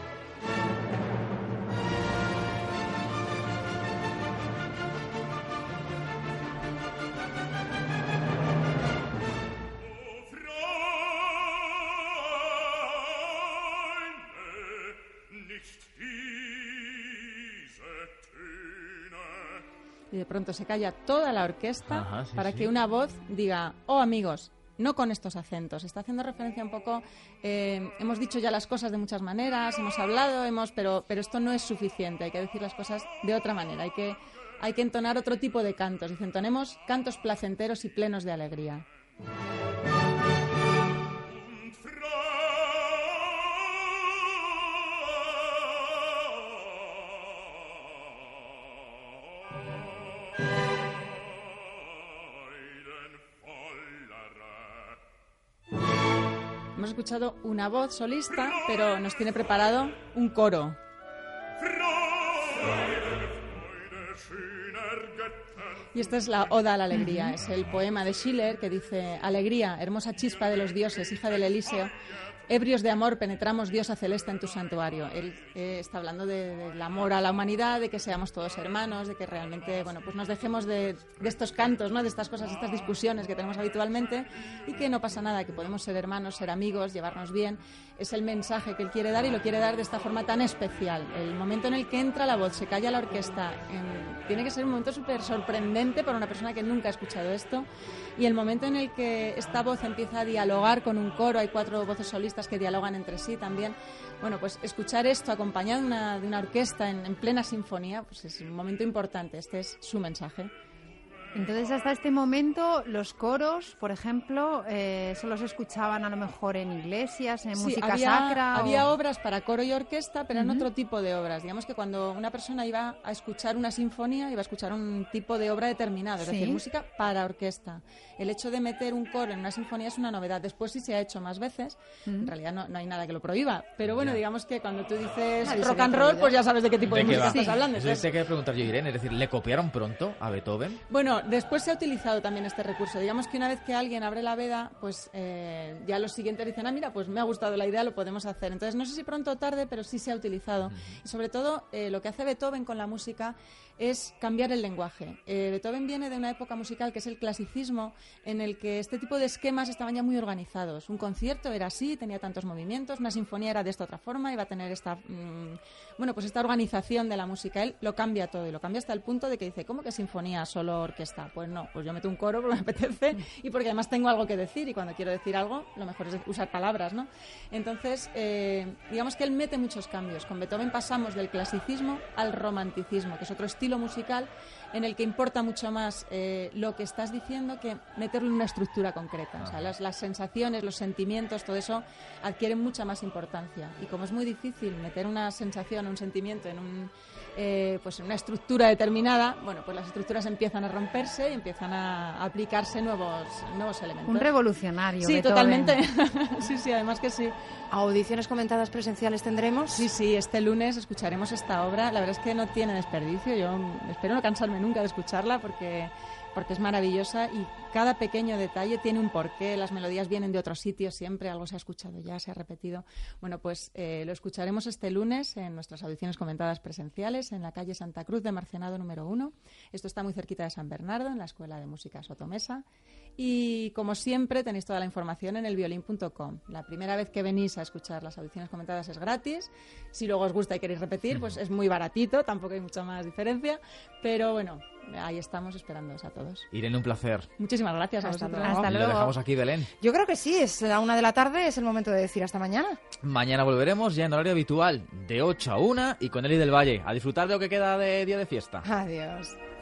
Y de pronto se calla toda la orquesta. Ajá, sí, para sí. que una voz diga, oh amigos, no con estos acentos. Está haciendo referencia un poco, eh, hemos dicho ya las cosas de muchas maneras, hemos hablado, hemos, pero, pero esto no es suficiente, hay que decir las cosas de otra manera, hay que, hay que entonar otro tipo de cantos. Dice, entonemos cantos placenteros y plenos de alegría. Hemos escuchado una voz solista, pero nos tiene preparado un coro. Y esta es la Oda a la Alegría, es el poema de Schiller que dice: alegría, hermosa chispa de los dioses, hija del Elíseo, ebrios de amor penetramos, diosa celeste, en tu santuario. Él eh, está hablando de, del amor a la humanidad, de que seamos todos hermanos, de que realmente, bueno, pues nos dejemos de, de estos cantos, ¿no? De estas cosas, de estas discusiones que tenemos habitualmente, y que no pasa nada, que podemos ser hermanos, ser amigos, llevarnos bien. Es el mensaje que él quiere dar y lo quiere dar de esta forma tan especial. El momento en el que entra la voz, se calla la orquesta, en, tiene que ser un momento súper sorprendente para una persona que nunca ha escuchado esto, y el momento en el que esta voz empieza a dialogar con un coro, hay cuatro voces solistas que dialogan entre sí también. Bueno, pues escuchar esto acompañado de una, de una orquesta en, en plena sinfonía, pues es un momento importante. Este es su mensaje. Entonces, hasta este momento, los coros, por ejemplo, eh, solo se escuchaban a lo mejor en iglesias, en Sí, música había, sacra. había o... obras para coro y orquesta, pero en Ujú. otro tipo de obras. Digamos que cuando una persona iba a escuchar una sinfonía, iba a escuchar un tipo de obra determinado, es Sí. decir, música para orquesta. El hecho de meter un coro en una sinfonía es una novedad. Después sí se ha hecho más veces. En realidad no, no hay nada que lo prohíba. Pero bueno, Ya. digamos que cuando tú dices Nadie se rock ve and roll, prohibido. pues ya sabes de qué tipo de, ¿De qué música va? estás hablando. Eso Entonces, te quería preguntar yo, Irene, es decir, ¿le copiaron pronto a Beethoven? bueno, después se ha utilizado también este recurso. Digamos que una vez que alguien abre la veda, pues eh, ya los siguientes dicen, ah, mira, pues me ha gustado la idea, lo podemos hacer. Entonces, no sé si pronto o tarde, pero sí se ha utilizado. Y sobre todo, eh, lo que hace Beethoven con la música es cambiar el lenguaje. Eh, Beethoven viene de una época musical que es el clasicismo, en el que este tipo de esquemas estaban ya muy organizados. Un concierto era así, tenía tantos movimientos, una sinfonía era de esta otra forma, iba a tener esta, mmm, bueno, pues esta organización de la música. Él lo cambia todo y lo cambia hasta el punto de que dice, ¿cómo que sinfonía, solo orquesta? orquesta. Pues no, pues yo meto un coro porque me apetece y porque además tengo algo que decir, y cuando quiero decir algo, lo mejor es usar palabras, ¿no? Entonces, eh, digamos que él mete muchos cambios. Con Beethoven pasamos del clasicismo al romanticismo, que es otro estilo musical en el que importa mucho más eh, lo que estás diciendo que meterlo en una estructura concreta. O sea, las, las sensaciones, los sentimientos, todo eso adquieren mucha más importancia. Y como es muy difícil meter una sensación, un sentimiento en un eh, pues en una estructura determinada, bueno, pues las estructuras empiezan a romperse y empiezan a aplicarse nuevos nuevos elementos. Un revolucionario. Sí, Beethoven. totalmente. Sí, sí, además que sí. ¿Audiciones comentadas presenciales tendremos? Sí, sí, este lunes escucharemos esta obra. La verdad es que no tiene desperdicio. Yo espero no cansarme nunca de escucharla porque, porque es maravillosa y cada pequeño detalle tiene un porqué. Las melodías vienen de otro sitio siempre, algo se ha escuchado ya, se ha repetido. Bueno, pues eh, lo escucharemos este lunes en nuestras audiciones comentadas presenciales en la calle Santa Cruz de Marcenado número uno. Esto está muy cerquita de San Bernardo, en la Escuela de Música Sotomesa. Y como siempre tenéis toda la información en el violín punto com. La primera vez que venís a escuchar las audiciones comentadas es gratis. Si luego os gusta y queréis repetir, pues es muy baratito, tampoco hay mucha más diferencia. Pero bueno, ahí estamos esperándoos a todos. Irene, un placer. Muchísimas gracias a Hasta vosotros. luego. Hasta Y lo luego. dejamos aquí, Belén. Yo creo que sí, es la una de la tarde, es el momento de decir hasta mañana. Mañana volveremos ya en horario habitual, de ocho a una, y con Eli del Valle. A disfrutar de lo que queda de día de fiesta. Adiós.